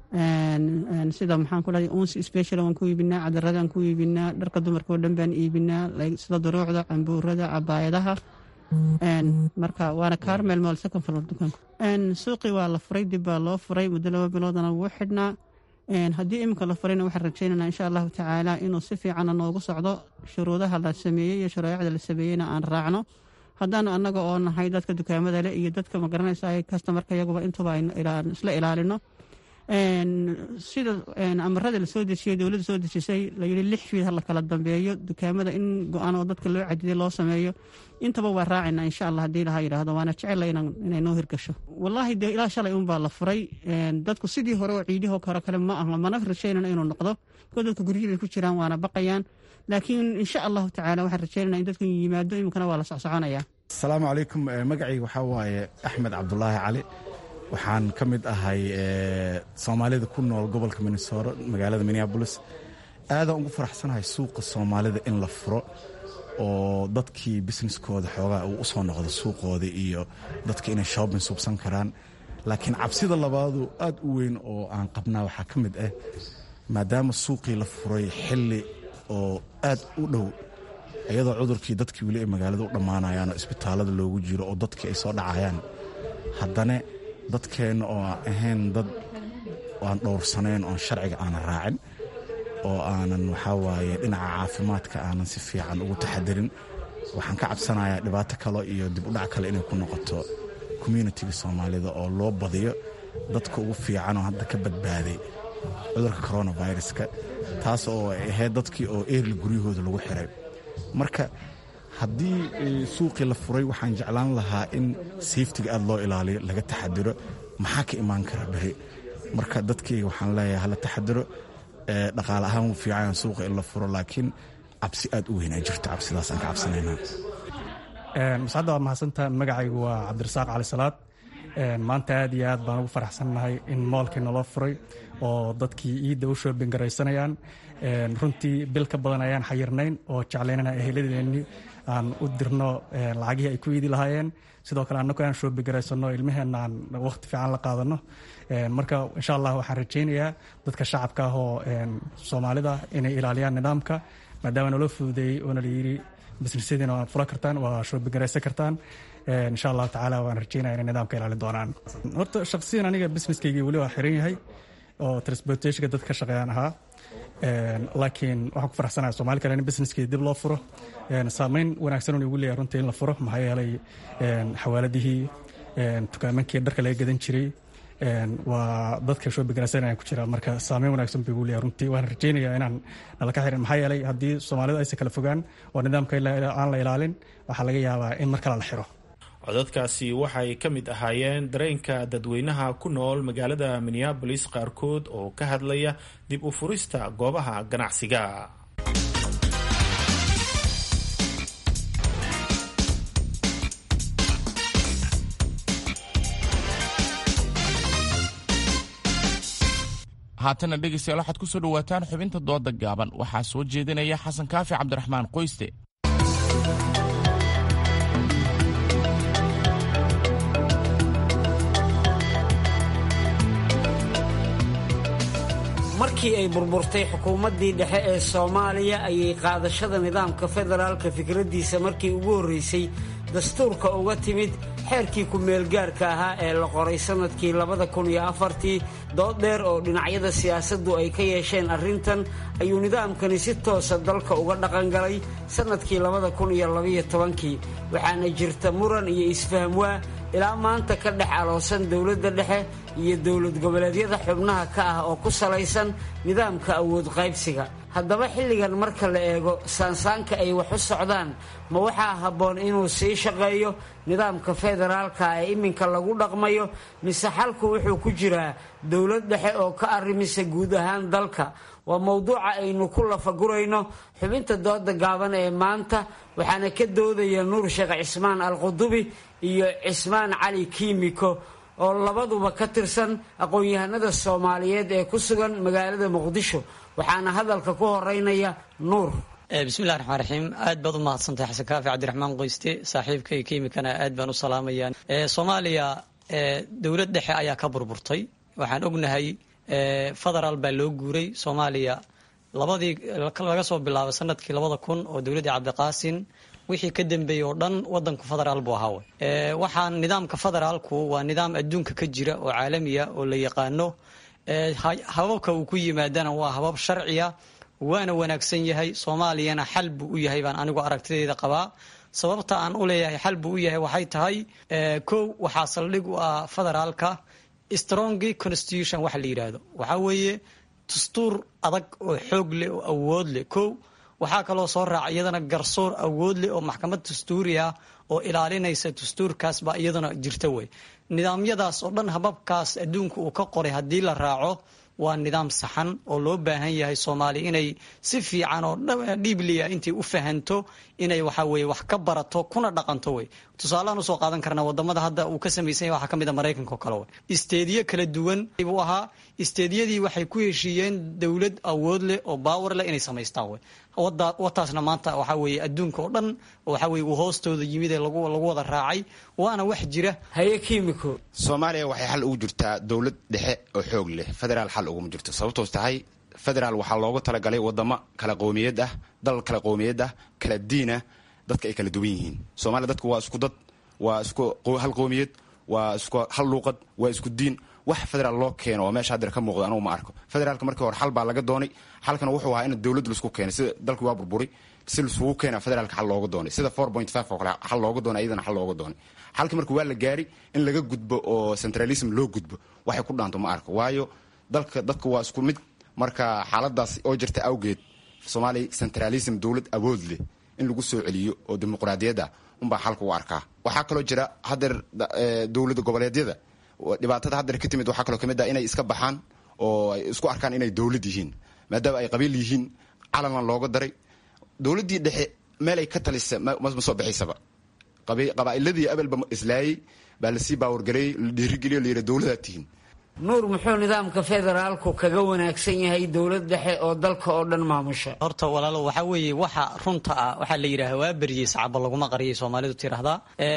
sida maxaan ku dhahay unsi special waan ku iibinaa, cadaradaan ku iibinaa, dharka dumarka oo dhan baan iibinaa, sida duruucda, cambuurada, cabaayadaha. marka waana Carmel Mall second floor dukaanku. suuqii waa la furay, dib baa loo furay, muddo laba biloodana wuu xidhnaa. haddii iminka la furayna waxaan rajaynaynaa insha allahu tacaala inuu si fiican noogu socdo, shuruudaha la sameeyey iyo shuruucda la sameeyeyna aan raacno. haddana annaga oo nahay dadka dukaamada leh iyo dadka magaranaysa customarka iyaguba intuba aynu isla ilaalino. sida amarada lasoo dejiyey, dowladda soo dejisay, layidhi lix fiid ha la kala dambeeyo, dukaamada in go-aan oo dadka loo cadiday loo sameeyo, intaba waa raacayna insha allah haddii laha yidhaahdo. waana jecela inay noo hirgasho. wallaahi dee ilaa shalay unbaa la furay. dadku sidii hore oo ciidihoo kore kale ma aha, mana rajaynana inuu noqdo, ko dadka guryihii bay ku jiraan waana baqayaan. laakiin insha allahu tacaala waxaan rajaynana in dadku yimaado, iminkana waa la socsoconaya. asalaamu calaykum. magacayga waxaa waaye Axmed Cabdulaahi Cali. waxaan ka mid ahay soomaalida ku nool gobolka Minnesota, magaalada Minneapolis. aadaan ugu faraxsanahay suuqa soomaalida in la furo oo dadkii businesskooda xoogaa uu usoo noqdo suuqooda iyo dadka inay shopping subsan karaan. laakiin cabsida labaadu aad u weyn oo aan qabnaa waxaa ka mid ah maadaama suuqii la furay xilli oo aad u dhow iyadoo cudurkii dadkii weli ay magaalada u dhammaanayaan oo isbitaallada loogu jiro oo dadkii ay soo dhacayaan haddana dadkeenna oo aan ahayn dad aan dhowrsanayn oon sharciga aanan raacin oo aanan waxaa waaye dhinaca caafimaadka aanan si fiican ugu taxadirin waxaan ka cabsanayaa dhibaato kale iyo dib u dhac kale inay ku noqoto communitiga soomaalida oo loo badiyo dadka ugu fiican oo hadda ka badbaaday cudurka coronaviruska taas oo ay ahayd dadkii oo eerli guryahooda lagu xiray marka haddii suuqii la furay waxaan jeclaan lahaa in safetiga aad loo ilaaliyo laga taxadiro maxaa ka imaan kara beri marka dadkayga waxaan leeyahay hala taxadiro dhaqaale ahaan wuu fiican suuqa in la furo laakiin cabsi aad u weynaa jirto cabsidaas aan ka cabsanaynaa mascadda waad mahadsantaha magacaygu waa cabdirasaaq cali salaad maanta aad iyo aad baan ugu faraxsannahay in moolkii naloo furay oo dadkii iidda u shoobin garaysanayaan runtii bil ka badan ayaan xayirnayn oo jeclaynana eheladeennii aan u dirno lacagihii ay ku iidi lahaayeen sidoo kale annagoo aan shoobin garaysanno ilmaheenna aan waqti fiican la qaadanno marka insha allah waxaan rajaynayaa dadka shacabka ah oo soomaalida inay ilaaliyaan nidaamka maadaama naloo fududeeyey oona layidhi bisnisyadiina waad fula kartaan waa shoobin garaysan kartaan insha allahu tacaala waan rajaynaya inay nidaamka ilaalin doonaan horta shaqsiyan aniga businesskaygii weli waa xiran yahay oo transportationka dad ka shaqeeyaan ahaa laakiin waxaan ku faraxsanahay soomaali kale in businesskii dib loo furo saameyn wanaagsan un igu leeyahay runtii in la furo maxaa yeelay xawaaladihii dukaamankii dharka laga gadan jiray waa dadka shoobin garaysanaya ku jira marka saameyn wanaagsan buu igu leeyahay runtii waan rajaynayaa inaan nala ka xirin maxaa yeelay haddii soomaalida aysan kala fogaan oo nidaamka aan la ilaalin waxaa laga yaabaa in mar kale la xiro codadkaasi waxay ka mid ahaayeen dareenka dadweynaha ku nool magaalada minneabolis qaarkood oo ka hadlaya dib u furista goobaha ganacsiga. haatana dhegaystayaal waxaad ku soo dhowaataan xubinta dooda gaaban waxaa soo jeedinaya xasan kaafi cabdiraxmaan qoyste. markii ay burburtay xukuumaddii dhexe ee soomaaliya ayay qaadashada nidaamka federaalka fikraddiisa markii ugu horraysay dastuurka uga timid xeerkii ku-meelgaarka ahaa ee la qoray sannadkii labada kun iyo afartii dood dheer oo dhinacyada siyaasaddu ay ka yeesheen arrintan ayuu nidaamkani si toosa dalka uga dhaqangalay sannadkii labada kun iyo labaiyo tobankii waxaana jirta muran iyo isfahamwaa ilaa maanta ka dhex aloosan dowladda dhexe iyo dowlad goboleedyada xubnaha ka ah oo ku salaysan nidaamka awood qaybsiga. haddaba xilligan marka la eego saansaanka ay wax u socdaan ma waxaa habboon inuu sii shaqeeyo nidaamka federaalka ee iminka lagu dhaqmayo mise xalku wuxuu ku jiraa dowlad dhexe oo ka arrimisa guud ahaan dalka? waa mowduuca aynu ku lafagurayno xubinta dooda gaaban ee maanta waxaana ka doodaya nuur sheekh cismaan alqudubi iyo cismaan cali kiimiko oo labaduba ka tirsan aqoon-yahanada soomaaliyeed ee ku sugan magaalada muqdisho waxaana hadalka ku horeynaya nuur. bismillahi raxmaan raxiim aad baad u mahadsantahay xasan kaafi cabdiraxmaan qoyste saaxiibkay kiimikana aad baan u salaamayaa. soomaaliya dowlad dhexe ayaa ka burburtay waxaan ognahay federaal baa loo guuray soomaaliya labadii laga soo bilaabay sanadkii labada kun oo dowladdii cabdiqaasin wixii ka dambeeyey oo dhan wadanku federaal buu ahaa. waxaan nidaamka federaalku waa nidaam adduunka ka jira oo caalamiya oo la yaqaano hababka uu ku yimaadana waa habab sharciya waana wanaagsan yahay soomaaliyana xal buu u yahay baan anigu aragtideeda qabaa. sababta aan u leeyahay xal buu u yahay waxay tahay kow waxaa saldhig u ah federaalka strongi constitution waxa la yidhaahdo waxaa weeye dastuur adag oo xoog leh oo awood leh. kow waxaa kaloo soo raaca iyadana garsoor awood leh oo maxkamad dastuuri ah oo ilaalinaysa dastuurkaas baa iyadana jirta wey. nidaamyadaas oo dhan hababkaas adduunka uu ka qoray haddii la raaco waa nidaam saxan oo loo baahan yahay soomaaliya inay si fiican oo dhiibliya intay u fahanto inay waxa weye wax ka barato kuna dhaqanto wey tusaalehaan usoo qaadan karna wadamada hadda uu ka samaysan yahay waxaa ka mid a maraykanka oo kale wey isteediyo kala duwan buu ahaa isteediyadii waxay ku heshiiyeen dowlad awood leh oo baawar leh inay samaystaan wey wataasna maanta waxaa weeye adduunka oo dhan waxa weye uu hoostooda yimid ee lagu lagu wada raacay waana wax jira haye kiimiko soomaaliya waxay xal ugu jirtaa dowlad dhexe oo xoog leh federaal xal uguma jirto sababtoos tahay federaal waxaa loogu talagalay wadamo kala qowmiyad ah dal kala qowmiyad ah kala diin ah dadka ay kala duwan yihiin soomaaliya dadku waa isku dad waa isku hal qowmiyad waa isku hal luuqad waa isku diin wax federaal loo keeno oo meesha hadda ka muuqdo anigu ma arko federaalka markii hore xal baa laga doonay xalkana wuxuu ahaa in dowladda laisku keenay sida dalku waa burburay si laisugu keena federaalka xal looga doonay sida four point five oo kale xal looga doonay iyadana xal looga doonay xalka markii waa la gaari in laga gudbo oo centralism loo gudbo waxay ku dhaanto ma arko waayo dalka dadku waa isku mid marka xaaladaas oo jirta awgeed Soomaaliya centralism dowlad awood leh in lagu soo celiyo oo dimuqraadiyadda unbaa xalku u arkaa waxaa kaloo jira hadeer dowladda goboleedyada dhibaatada hadda ka timid waxaa kaloo kamid ah inay iska baxaan oo ay isku arkaan inay dowlad yihiin maadaama ay qabiil yihiin calanna looga daray dowladdii dhexe meel ay ka talisa ma soo bixisaba qabaa'iladii abelba islaayay baa lasii baawargareeyey la dhiirigeliyo la yidhi dowladaad tihiin nuur muxuu nidaamka federaalku kaga wanaagsan yahay dowlad dhexe oo dalka oo dhan maamusha horta walaalo waxaa weeye waxa runta ah waxaa la yidhaha waa beriyey sacaba laguma qariyay soomaalidu tiraahdaa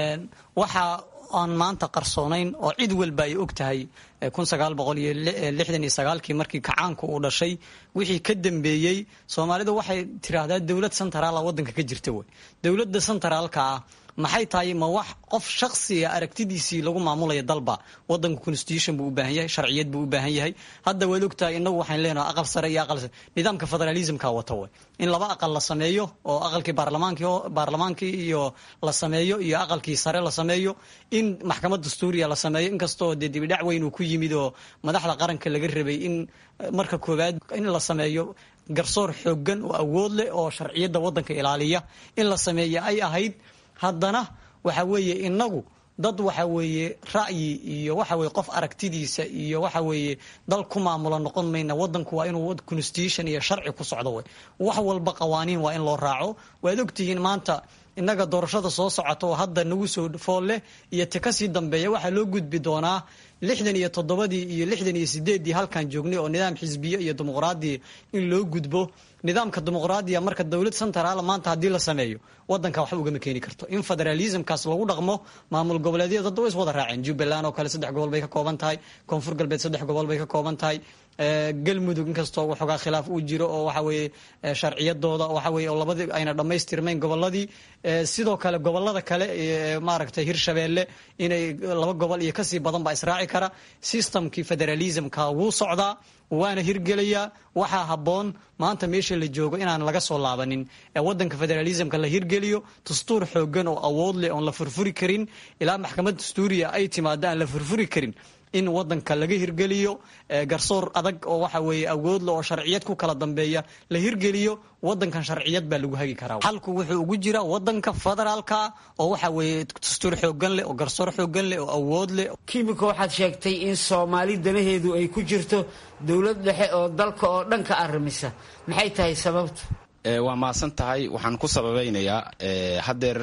waxa aan maanta qarsoonayn oo cid walba ay og tahay kun sagaal boqol iyo lixdan iyo sagaalkii markii kacaanku uu dhashay wixii ka dambeeyey soomaalidu waxay tiraahdaa dowlad centraala waddanka ka jirta wey dowladda centraalka ah maxay tahay ma wax qof shakhsiga aragtidiisii lagu maamulaya dalba wadanka constitution buu u baahan yahay sharciyad buu u baahan yahay hadda waad ogtahay inagu waxaan leenahay aqal sare iyo aqal nidaamka federalismka wato way in laba aqal la sameeyo oo aqalkii baarlamaankii oo baarlamaankii iyo la sameeyo iyo aqalkii sare la sameeyo in maxkamad dastuuriya la sameeyo inkastoo dee dibidhac weyn uu ku yimid oo madaxda qaranka laga rabay in marka koowaad in la sameeyo garsoor xoogan oo awood leh oo sharciyadda wadanka ilaaliya in la sameeyo ay ahayd haddana waxa weeye inagu dad waxa weeye ra'yi iyo waxa weeye qof aragtidiisa iyo waxa weeye dal ku maamula noqon mayna wadanku waa inuu constitution iyo sharci ku socdo way wax walba qawaaniin waa in loo raaco waad ogtihiin maanta inaga doorashada soo socota oo hadda nagu soo fool leh iyo ta kasii dambeeya waxaa loo gudbi doonaa lixdan iyo toddobadii iyo lixdan iyo sideedii halkan joognay oo nidaam xisbiye iyo dimuqraadi in loo gudbo nidaamka dimuqraadiya marka dowlad centraala maanta haddii la sameeyo wadanka waxba ugama keeni karto in federalismkaas lagu dhaqmo maamul goboleedyada dad way is wada raaceen jubbaland oo kale saddex gobol bay ka kooban tahay koonfur galbeed saddex gobol bay ka kooban tahay galmudug inkastoo waxoogaa khilaaf uu jiro oo waxa weeye sharciyadooda waxa weeye oo labadii ayna dhammaystirmayn goboladii sidoo kale gobolada kale maaragtay hirshabeelle inay laba gobol iyo kasii badan baa israaci kara systemkii federalismka wuu socdaa waana hirgelayaa waxaa habboon maanta meesha la joogo inaan laga soo laabanin ee wadanka federalismka la hirgeliyo dastuur xoogan oo awood leh oon la furfuri karin ilaa maxkamad dastuuriya ay timaado aan la furfuri karin in wadanka laga hirgeliyo garsoor adag oo waxa weeye awood leh oo sharciyad ku kala dambeeya la hirgeliyo wadankan sharciyad baa lagu hagi karaa xalku wuxuu ugu jira wadanka federaalka oo waxa weeye dastuur xoogan leh oo garsoor xoogan leh oo awood leh kiimiko waxaad sheegtay in Soomaali danaheedu ay ku jirto dowlad dhexe oo dalka oo dhan ka arrimisa maxay tahay sababtu ee waa maasan tahay waxaan ku sababaynayaa hadeer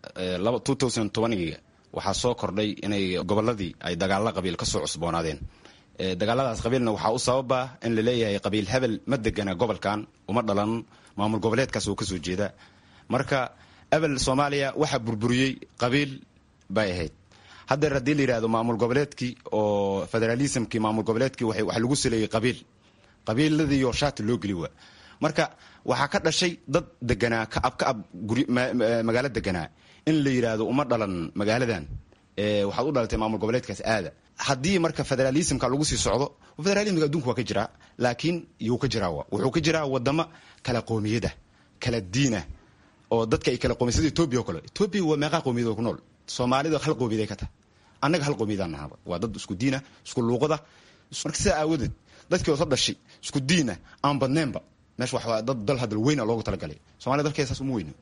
two thousand twenty waxaa soo kordhay inay goboladii ay dagaalo qabiil ka soo cusboonaadeen dagaaladaas qabiilna waxaa u sababa in la leeyahay qabiil hebel ma degana gobolkan uma dhalan maamul goboleedkaas oo ka soo jeeda marka abel Soomaaliya waxa burburiyay qabiil bay ahayd hadda haddii la yiraahdo maamul goboleedkii oo federalismkii maamul goboleedkii waxa waxa lagu saleeyay qabiil qabiiladii oo shaati loo geliyo marka waxa ka dhashay dad deganaa ka ab ka ab magaalo deganaa in la yiraahdo uma dhalan magaaladan ee waxa u dhalatay maamul goboleedkaas aada haddii marka federalismka lagu sii socdo federalismka adduunka waa ka jira laakiin yuu ka jiraa wuxuu ka jiraa wadamo kala qoomiyada kala diina oo dadka ay kala qoomiyada Ethiopia kale Ethiopia waa meeqa qoomiyad ku nool Soomaalida hal qoomiyad ka tahay annaga hal qoomiyad nahay waa dad isku diina isku luqada marka si aawada dadkii oo sadashay isku diina aan badneenba meesh wax dad dal hadal weyn loogu talagalay Soomaalida dalkeesaas uma weyno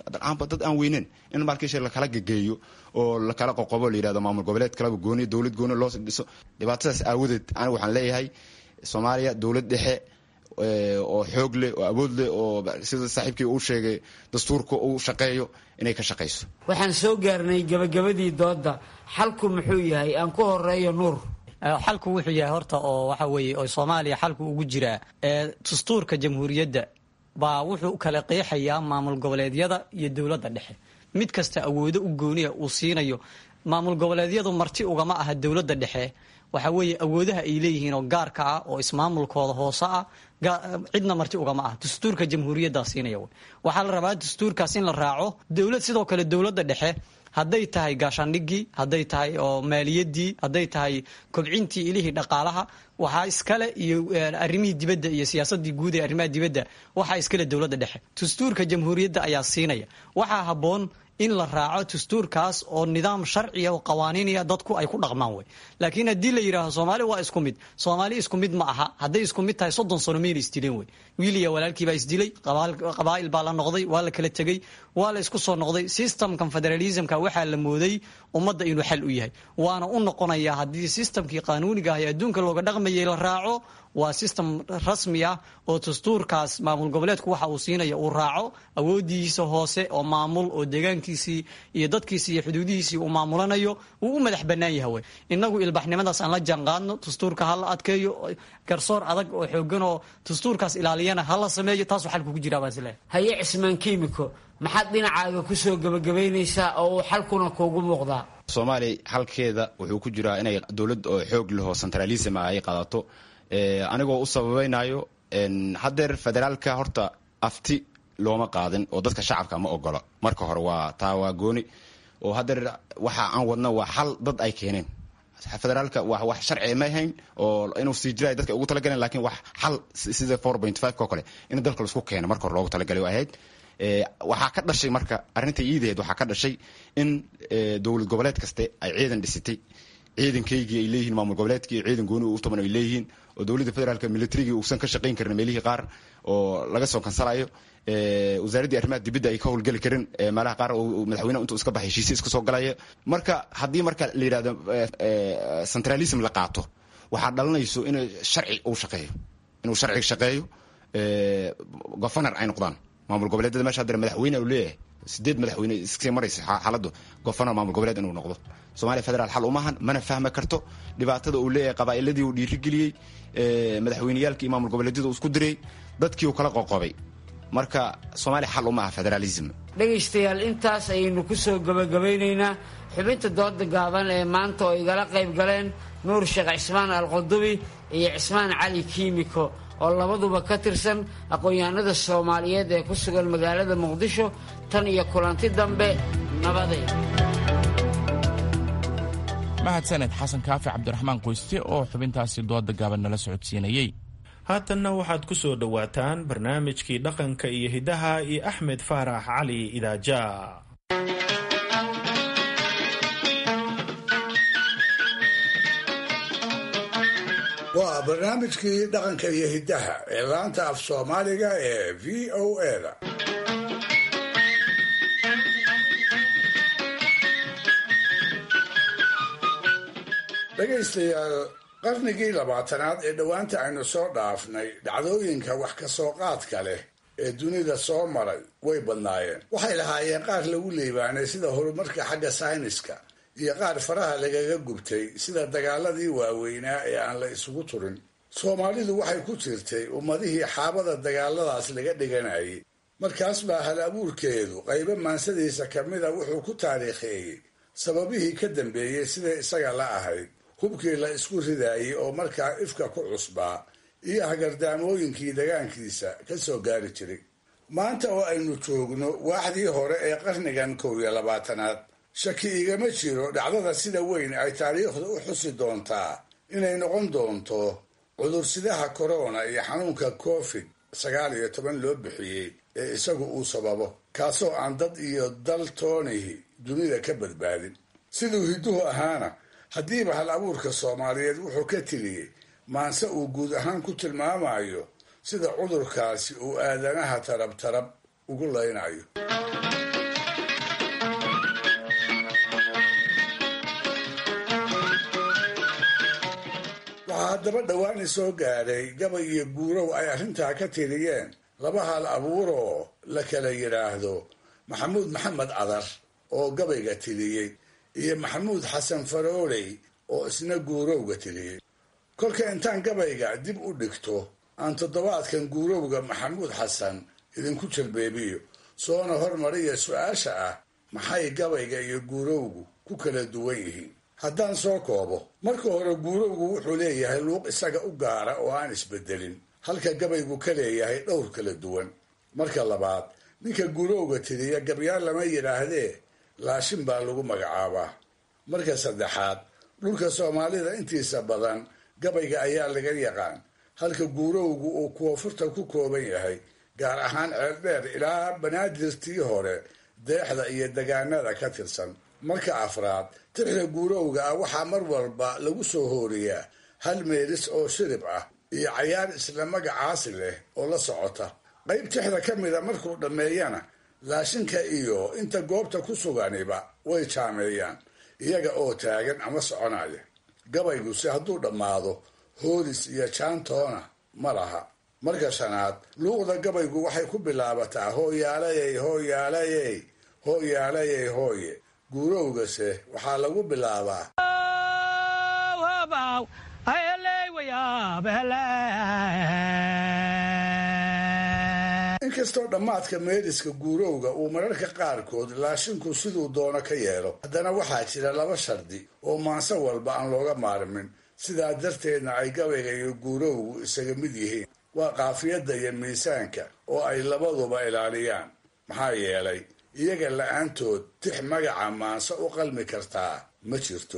dad aan weynen in markiisa la kala gegeeyo oo la kala qoqobo la yiraahdo maamul goboleed kala gooni dawlad gooni loo dhiso dhibaatadaas aawadeed anigu waxaan leeyahay soomaaliya dowlad dhexe oo xoog leh oo awood leh oo sida saaxiibkii uu sheegay dastuurka uu shaqeeyo inay ka shaqayso. waxaan soo gaarnay gabagabadii dooda, xalku muxuu yahay? aan ku horeeyo Nuur. xalku wuxuu yahay horta oo waxa weeye oo Soomaaliya xalku ugu jiraa dastuurka jamhuuriyadda baa wuxuu kala qeexayaa maamul goboleedyada iyo dowladda dhexe, mid kasta awoodo u gooniya uu siinayo. maamul goboleedyadu marti ugama aha dowladda dhexe, waxa weeye awoodaha ay leeyihiin oo gaarka ah oo ismaamulkooda hoose ah cidna marti ugama ah. dastuurka jamhuuriyadda siinaya waxaa la rabaa dastuurkaas in la raaco. dowlad sidoo kale dowladda dhexe hadday tahay gaashaandhigii, hadday tahay oo maaliyadii, hadday tahay kobcintii ilihii dhaqaalaha, waxaa iskale iyo arrimihii dibadda iyo siyaasadii guud ee arrimaha dibadda waxaa iskale dowladda dhexe. dastuurka jamhuuriyadda ayaa siinaya. waxaa habboon in la raaco dastuurkaas oo nidaam sharciya oo qawaaniiniya dadku ay ku dhaqmaan wey. laakiin haddii la yidhaaho Soomaali waa isku mid, Soomaali isku mid ma aha. hadday isku mid tahay soddon sano meel isdileen wey. wiil iyo walaalkii baa isdilay, qabaa'il baa la noqday, waa la kala tegey, waa la isku soo noqday. systemkan federalismka waxaa la mooday ummadda inuu xal u yahay, waana u noqonayaa haddii systemkii qaanuuniga ah ee adduunka looga dhaqmayay la raaco. waa system rasmi ah oo dastuurkaas maamul goboleedku waxa uu siinaya uu raaco awoodiisa hoose oo maamul oo deegaankiisii iyo dadkiisii iyo xuduudihiisii uu maamulanayo uu u madax bannaan yahay wey. innagu ilbaxnimadaas aan la jaanqaadno, dastuurka ha la adkeeyo, garsoor adag oo xoogan oo dastuurkaas ilaaliyana ha la sameeyo. taasuu xalku ku jiraa baan isleeyahay. haye Cismaan Kiimiko, maxaad dhinacaaga ku soo gabagabaynaysaa oo uu xalkuna kuugu muuqdaa? Soomaaliya halkeeda wuxuu ku jiraa inay dowlad oo xoog leh oo centralism ah ay qaadato. anigoo u sababaynayo haddeer federaalka horta afti looma qaadin oo dadka shacabka ma ogola. marka hore waa taa waa gooni oo haddeer waxa aan wadna waa xal dad ay keeneen. federaalka waa wax sharci ma ahayn oo inuu sii jiray dadka ugu talagaleen, laakiin wax xal sida four point five ka kale in dalka la isku keeno marka hore loogu talagalay ahayd. waxaa ka dhashay marka arrinta iideed waxaa ka dhashay in dowlad goboleed kaste ay ciidan dhisitay. ciidankaygii ay leeyihiin maamul goboleedkii ciidan gooni u toban ay leeyihiin oo dowladda federaalka militarigii uusan ka shaqayn karin meelihii qaar oo laga soo kansalayo. wasaaraddii arrimaha dibadda ay ka howlgeli karin meelaha qaar oo madaxweynaha intuu iska baxay heshiisyo iska soo galaya. marka haddii marka la yidhahdo centralism la qaato waxaa dhalanayso in sharci uu shaqeeyo, inuu sharci shaqeeyo, governor ay noqdaan maamul goboleedyada. meesha hadda madaxweyne uu leeyahay sideed madaxweyne iska maraysa xaaladdu governor maamul goboleed inuu noqdo. Soomaaliya federaal xal umahan, mana fahmi karto dhibaatada uu leeyahay. qabaa'iladii uu dhiirigeliyey, madaxweyneyaalkii maamul goboleedyada uu isku diray, dadkii uu kala qoqobay. marka Soomaaliya xal umaha federalism. dhegaystayaal, intaas ayaynu ku soo gabagabaynaynaa xubinta dooda gaaban ee maanta oo igala qayb galeen Nuur Sheekh Cismaan Alqadubi iyo Cismaan Cali Kiimiko oo labaduba ka tirsan aqoon-yahanada Soomaaliyeed ee ku sugan magaalada Muqdisho. tan iyo kulanti dambe, nabadeed. mahadsaned xasan kaafi cabdiraxmaan qoyste oo xubintaasi dooda gaaban nala socodsiinayey. haatanna waxaad ku soo dhowaataan barnaamijkii dhaqanka iyo hidaha iyo Axmed Faarax Cali Idaaja. waa barnaamijkii dhaqanka iyo hidaha ee laanta af Soomaaliga ee V O A da. dhegaystayaal, qarnigii labaatanaad ee dhowaanta aynu soo dhaafnay dhacdooyinka wax ka soo qaadka leh ee dunida soo maray way badnaayeen. waxay lahaayeen qaar lagu liibaanay sida horumarka xagga sayniska iyo qaar faraha lagaga gubtay sida dagaaladii waaweynaa ee aan la isugu turin. Soomaalidu waxay ku jirtay ummadihii xaabada dagaaladaas laga dhiganayay. markaas baa hal abuurkeedu qaybo maansadiisa ka mida wuxuu ku taariikheeyey sababihii ka dambeeyey siday isaga la ahayd, hubkii la isku ridaayey oo markaa ifka ku cusbaa, iyo hagardaamooyinkii dagaankiisa ka soo gaari jiray. maanta oo aynu joogno waaxdii hore ee qarnigan kow iyo labaatanaad, shaki igama jiro dhacdada sida weyn ay taariikhda u xusi doontaa inay noqon doonto cudursidaha corona iyo xanuunka covid sagaal iyo toban loo bixiyey ee isagu uu sababo, kaasoo aan dad iyo dal toonihi dunida ka badbaadin. siduu hidduhu ahaana, haddiiba hal abuurka Soomaaliyeed wuxuu ka tiriyey maanse uu guud ahaan ku tilmaamayo sida cudurkaasi uu aadanaha tarab tarab ugu laynayo. waxaa haddaba dhowaani soo gaadhay gabay iyo guurow ay arrintaa ka tiriyeen laba hal abuuroo la kala yidhaahdo maxamuud maxamed cadar oo gabayga tiriyey iyo maxamuud xasan farooley oo isna guurowga tiriyey. kolka intaan gabayga dib u dhigto aan toddobaadkan guurowga maxamuud xasan idinku jalbeebiyo soona hormariya su-aasha ah maxay gabayga iyo guurowgu ku kala duwan yihiin. haddaan soo koobo, marka hore guurowgu wuxuu leeyahay luuq isaga u gaara oo aan isbedelin, halka gabaygu ka leeyahay dhowr kala duwan. marka labaad, ninka guurowga tiriya gabyaal lama yidhaahdee laashin baa lagu magacaabaa. marka saddexaad, dhulka soomaalida intiisa badan gabayga ayaa laga yaqaan, halka guurowgu uu koonfurta ku kooban yahay, gaar ahaan ceeldheer ilaa banaadirtii hore deexda iyo degaanada ka tirsan. marka afraad, tixda guurowga ah waxaa mar walba lagu soo hooriyaa hal meelis oo shirib ah iyo cayaar isla magacaasi leh oo la socota. qayb tixda ka mida markuu dhammeeyana laashinka iyo inta goobta ku suganiba way jaameeyaan iyaga oo taagan ama soconaya. gabayguse hadduu dhammaado hoolis iyo jaantoona ma laha. marka shanaad, luuqda gabaygu waxay ku bilaabataa hooyaalayey hooyaalayey hooyaalayey hooye. guurowgase waxaa lagu bilaabaa inkastoo dhammaadka meeliska guurowga uu mararka qaarkood laashinku siduu doono ka yeelo, haddana waxaa jira laba shardi oo maanse walba aan looga maarmin. sidaa darteedna ay gabayga iyo guurowgu isaga mid yihiin. waa qaafiyadda iyo miisaanka oo ay labaduba ilaaliyaan. maxaa yeelay iyaga la-aantood tix magaca maanse u qalmi kartaa ma jirto.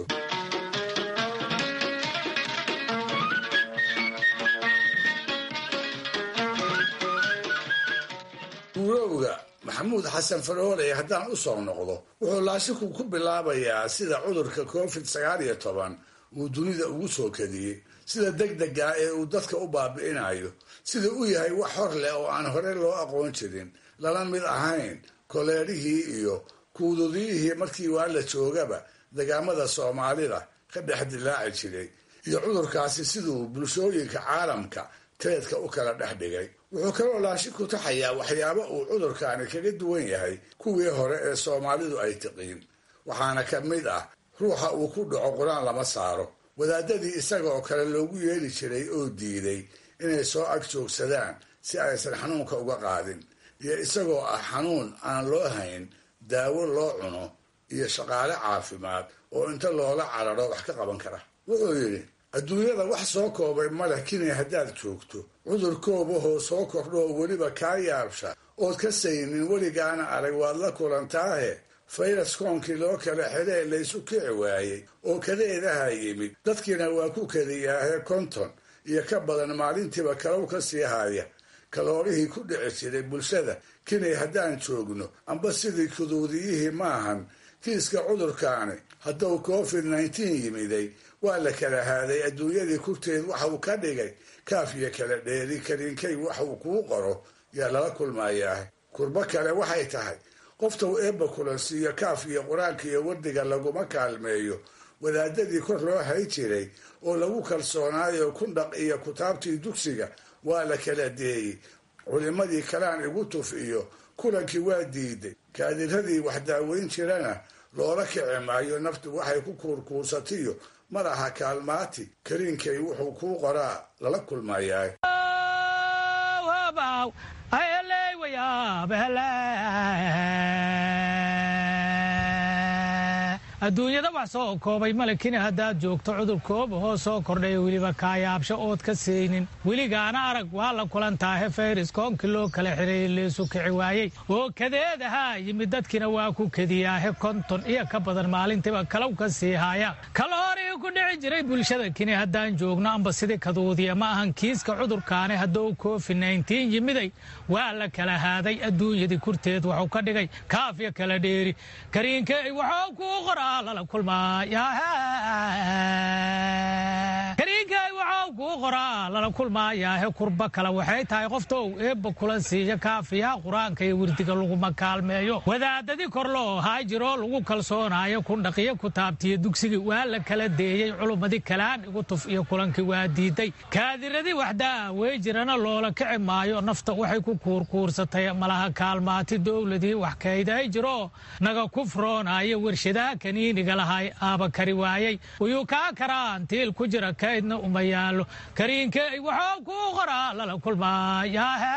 guurowga maxamuud xasan farooley haddaan u soo noqdo, wuxuu laashinku ku bilaabayaa sida cudurka covid sagaal iyo toban uu dunida ugu soo kadiyey, sida degdega ee uu dadka u baabi'inayo, sida u yahay wax hor leh oo aan hore loo aqoon jirin, lala mid ahayn koleerihii iyo kuududiyihii markii waa la joogaba degaamada soomaalida ka dhex dilaaci jiray, iyo cudurkaasi siduu bulshooyinka caalamka teedka u kala dhex dhigay. wuxuu kaloo laashinku taxayaa waxyaabo uu cudurkaani kaga duwan yahay kuwii hore ee soomaalidu ay tiqiin. waxaana ka mid ah ruuxa uu ku dhaco qur-aan lama saaro. wadaadadii isagaoo kale loogu yeeli jiray oo diiday inay soo ag joogsadaan si aysan xanuunka uga qaadin, iyo isagoo ah xanuun aan loo hayn daawo loo cuno iyo shaqaale caafimaad oo inta loola cararo wax ka qaban kara. wuxuu yidhi, adduunyada wax soo koobay maleh kinay haddaad joogto, cudur koobahoo soo kordhoo weliba kaa yaabsha ood ka saynin weligaana arag waad la kulantaahe. fayras koonkii loo kala xidhee laysu kici waayey oo kadeedaha yimid, dadkiina waa ku kadiyaahe konton iyo ka badan maalintiiba kalow ka sii haya. kaloorihii ku dhici jiray bulshada kinay haddaan joogno, amba sidii kuduudiyihii maahan. kiiska cudurkaani hadduu covid nineteen yimiday waa la kala haaday adduunyadii kurteed waxa uu ka dhigay kaaf iyo kala dheeri. kariinkay wax uu kuu qoro yaa lala kulmayaa. kurbo kale waxay tahay qofta uu eebba kulansiiyo kaaf iyo qur-aanka iyo wardiga laguma kaalmeeyo. wadaadadii kor loo hay jiray oo lagu kalsoonaayo kundhaq iyo kutaabtii dugsiga waa la kala deeyey. culimadii kalaan igu tuf iyo kulankii waa diiday. kaadiradii wax daaweyn jirana loola kici maayo. naftu waxay ku kuurkuursatiyo mar aha kaalmaati. kariinkay wuxuu kuu qoraa lala kulmayaa. adduunyada wax soo koobay malekina haddaad joogto cudur koobahoo soo kordhay weliba kaayaabsho ood ka saynin, weligaana arag waa la kulantaahe fayris koonkii loo kala xireeyey leesu kici waayey oo kadeedahaa yimid, dadkiina waa ku kediyaahe konton iyo ka badan maalintiiba kalow ka sii haya. kaloorii ku dhici jiray bulshada kini haddaan joogno, amba sidii kaduudiya ma ahan. kiiska cudurkaani hadduu covid nineteen yimiday waa la kala haaday adduunyadii kurteed waxuu ka dhigay kaaf iyo kala dheeri. kariinkay waxuu kuu qoraa lala kulmaaya. kariinkay waxuu kuu qoraa lala kulmaayaahe kurba kale waxay tahay qoftow eebba kula siiya kaafiyaha qur-aanka iyo wirdiga laguma kaalmeeyo wadaadadii kor loo haa jiro lagu kalsoonaayo kundhaqiyo kutaabtiyo dugsigii waa la kala deeyey culummadii kalaan igu tuf iyo kulankii waa diiday kaadiradii waxdaa wey jirana loola kici maayo nafta waxay ku kuurkuursatay malaha kaalmaati dowladii wax kayday jiro naga kufroonaayo warshadaha kaniiniga lahay aaba kari waayey uyuu kaa karaan tiil ku jira kaydna uma yaalo kariinkey waxuu kuu qoraa lala kulmaayaahe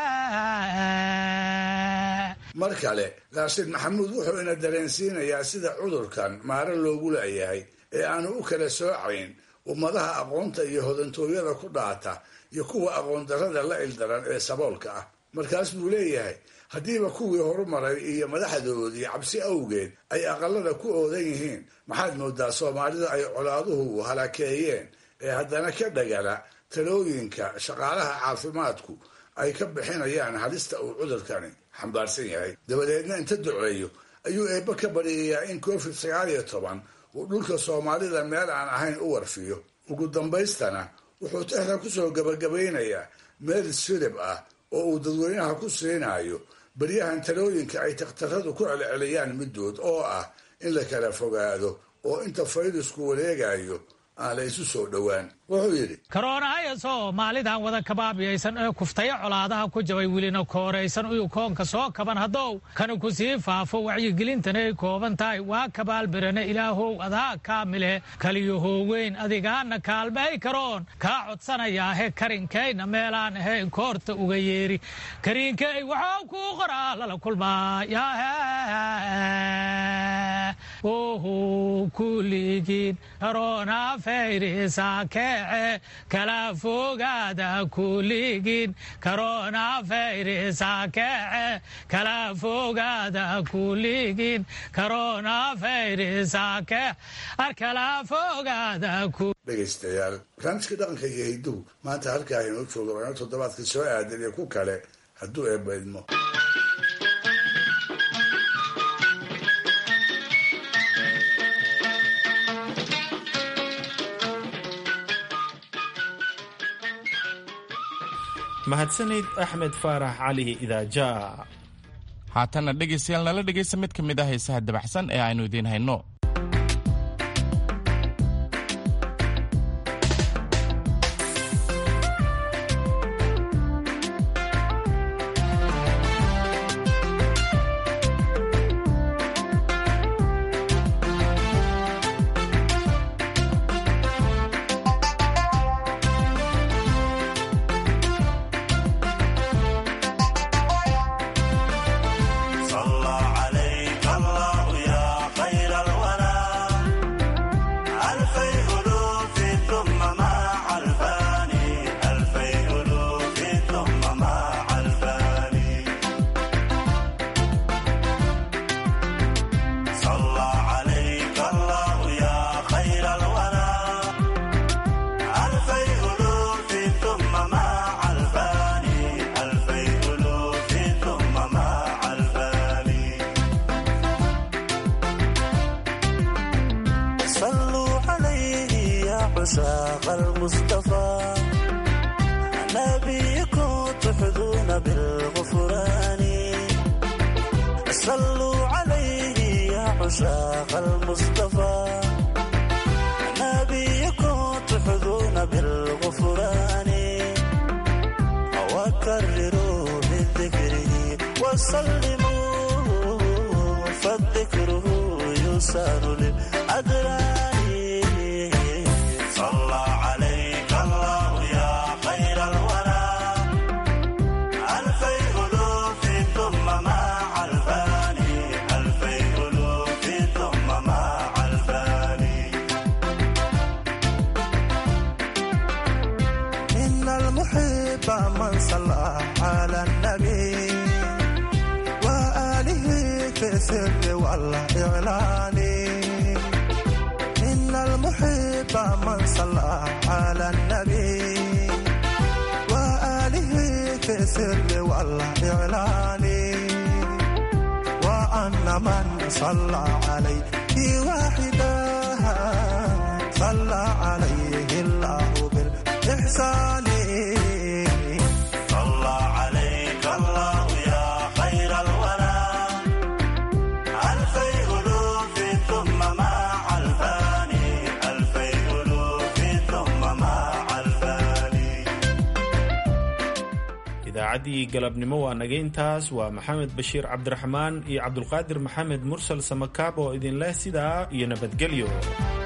mar kale raashid maxamuud wuxuu ina dareensiinayaa sida cudurkan maaro loogu leeyahay ee aanu u kala soocayn ummadaha aqoonta iyo hodantooyada ku dhaata iyo kuwa aqoon darrada la ildaran ee saboolka ah markaas buu leeyahay haddiiba kuwii horumaray iyo madaxdoodii cabsi awgeed ay aqalada ku oodan yihiin maxaad moodaa soomaalida ay colaaduhu halakeeyeen ee haddana ka dhagala talooyinka shaqaalaha caafimaadku ay ka bixinayaan halista uu cudurkani xambaarsan yahay dabadeedna inta duceeyo ayuu eebbe ka baryayaa in covid sagaal iyo toban uu dhulka soomaalida meel aan ahayn u warfiyo ugu dambaystana wuxuu tixda ku soo gabagabaynayaa meel sirib ah oo uu dadweynaha ku siinayo baryahan talooyinka ay takhtaradu ku celceliyaan middood oo ah in la kala fogaado oo inta fayrasku wareegayo aan la isu soo dhowaan wuxuu yidhi karoonahaya soomaalidan wada kabaabiyaysan ee kuftaya colaadaha ku jabay welina kooraysan uyuu koonka soo kaban haddow kana ku sii faafo wacyigelintana ay kooban tahay waa kabaalbirane ilaahow adaa kaamile kaliyahoweyn adigaana kaalmay karoon kaa codsanayaahe karinkayna meelaan ahayn koorta uga yeeri kariinkay waxuu kuu qoraa lala kulmaayaahe oho kuligiin karoona fayrisa kece kala fogaada kuligiin karoona fayrisa kece kala fogaada kuligiin karoona fayrisa kece arkala fogaada dhegaystayaal barnaamijka dhaqanka iyo hidduhu maanta halkaa inoo jooga waana toddobaadka soo aadan iyo ku kale hadduu eebba idmo mahadsanayd axmed faarax cali idaaja haatanna dhegaystayaal nala dhegaysta mid ka mid ah heesaha dabaxsan ee aynu idiin hayno عشاق المصطفى نبيكم تحظون بالغفران صلوا عليه يا عشاق المصطفى نبيكم تحظون بالغفران وكرروا بذكره وسلموا فالذكره يسار للأدران صلى عليك الله يا خير الورى ألفي ألوف ثم مع الفاني ألفي ألوف ثم مع الفاني إن المحب من صلى على النبي وآله في السر والإعلان إن المحب من صلى على النبي وآله في السر والإعلان وأن من صلى عليه واحدا صلى عليه الله بالإحسان إحساني صلى عليك الله يا خير الورى ألفي ألوف ثم مع الفاني ألفي ألوف ثم مع الفاني. idaacaddii galabnimo waa naga intaas. waa maxamed bashiir cabdiraxmaan iyo cabdulqaadir maxamed mursal samakaab oo idin leh sidaa iyo nabadgelyo.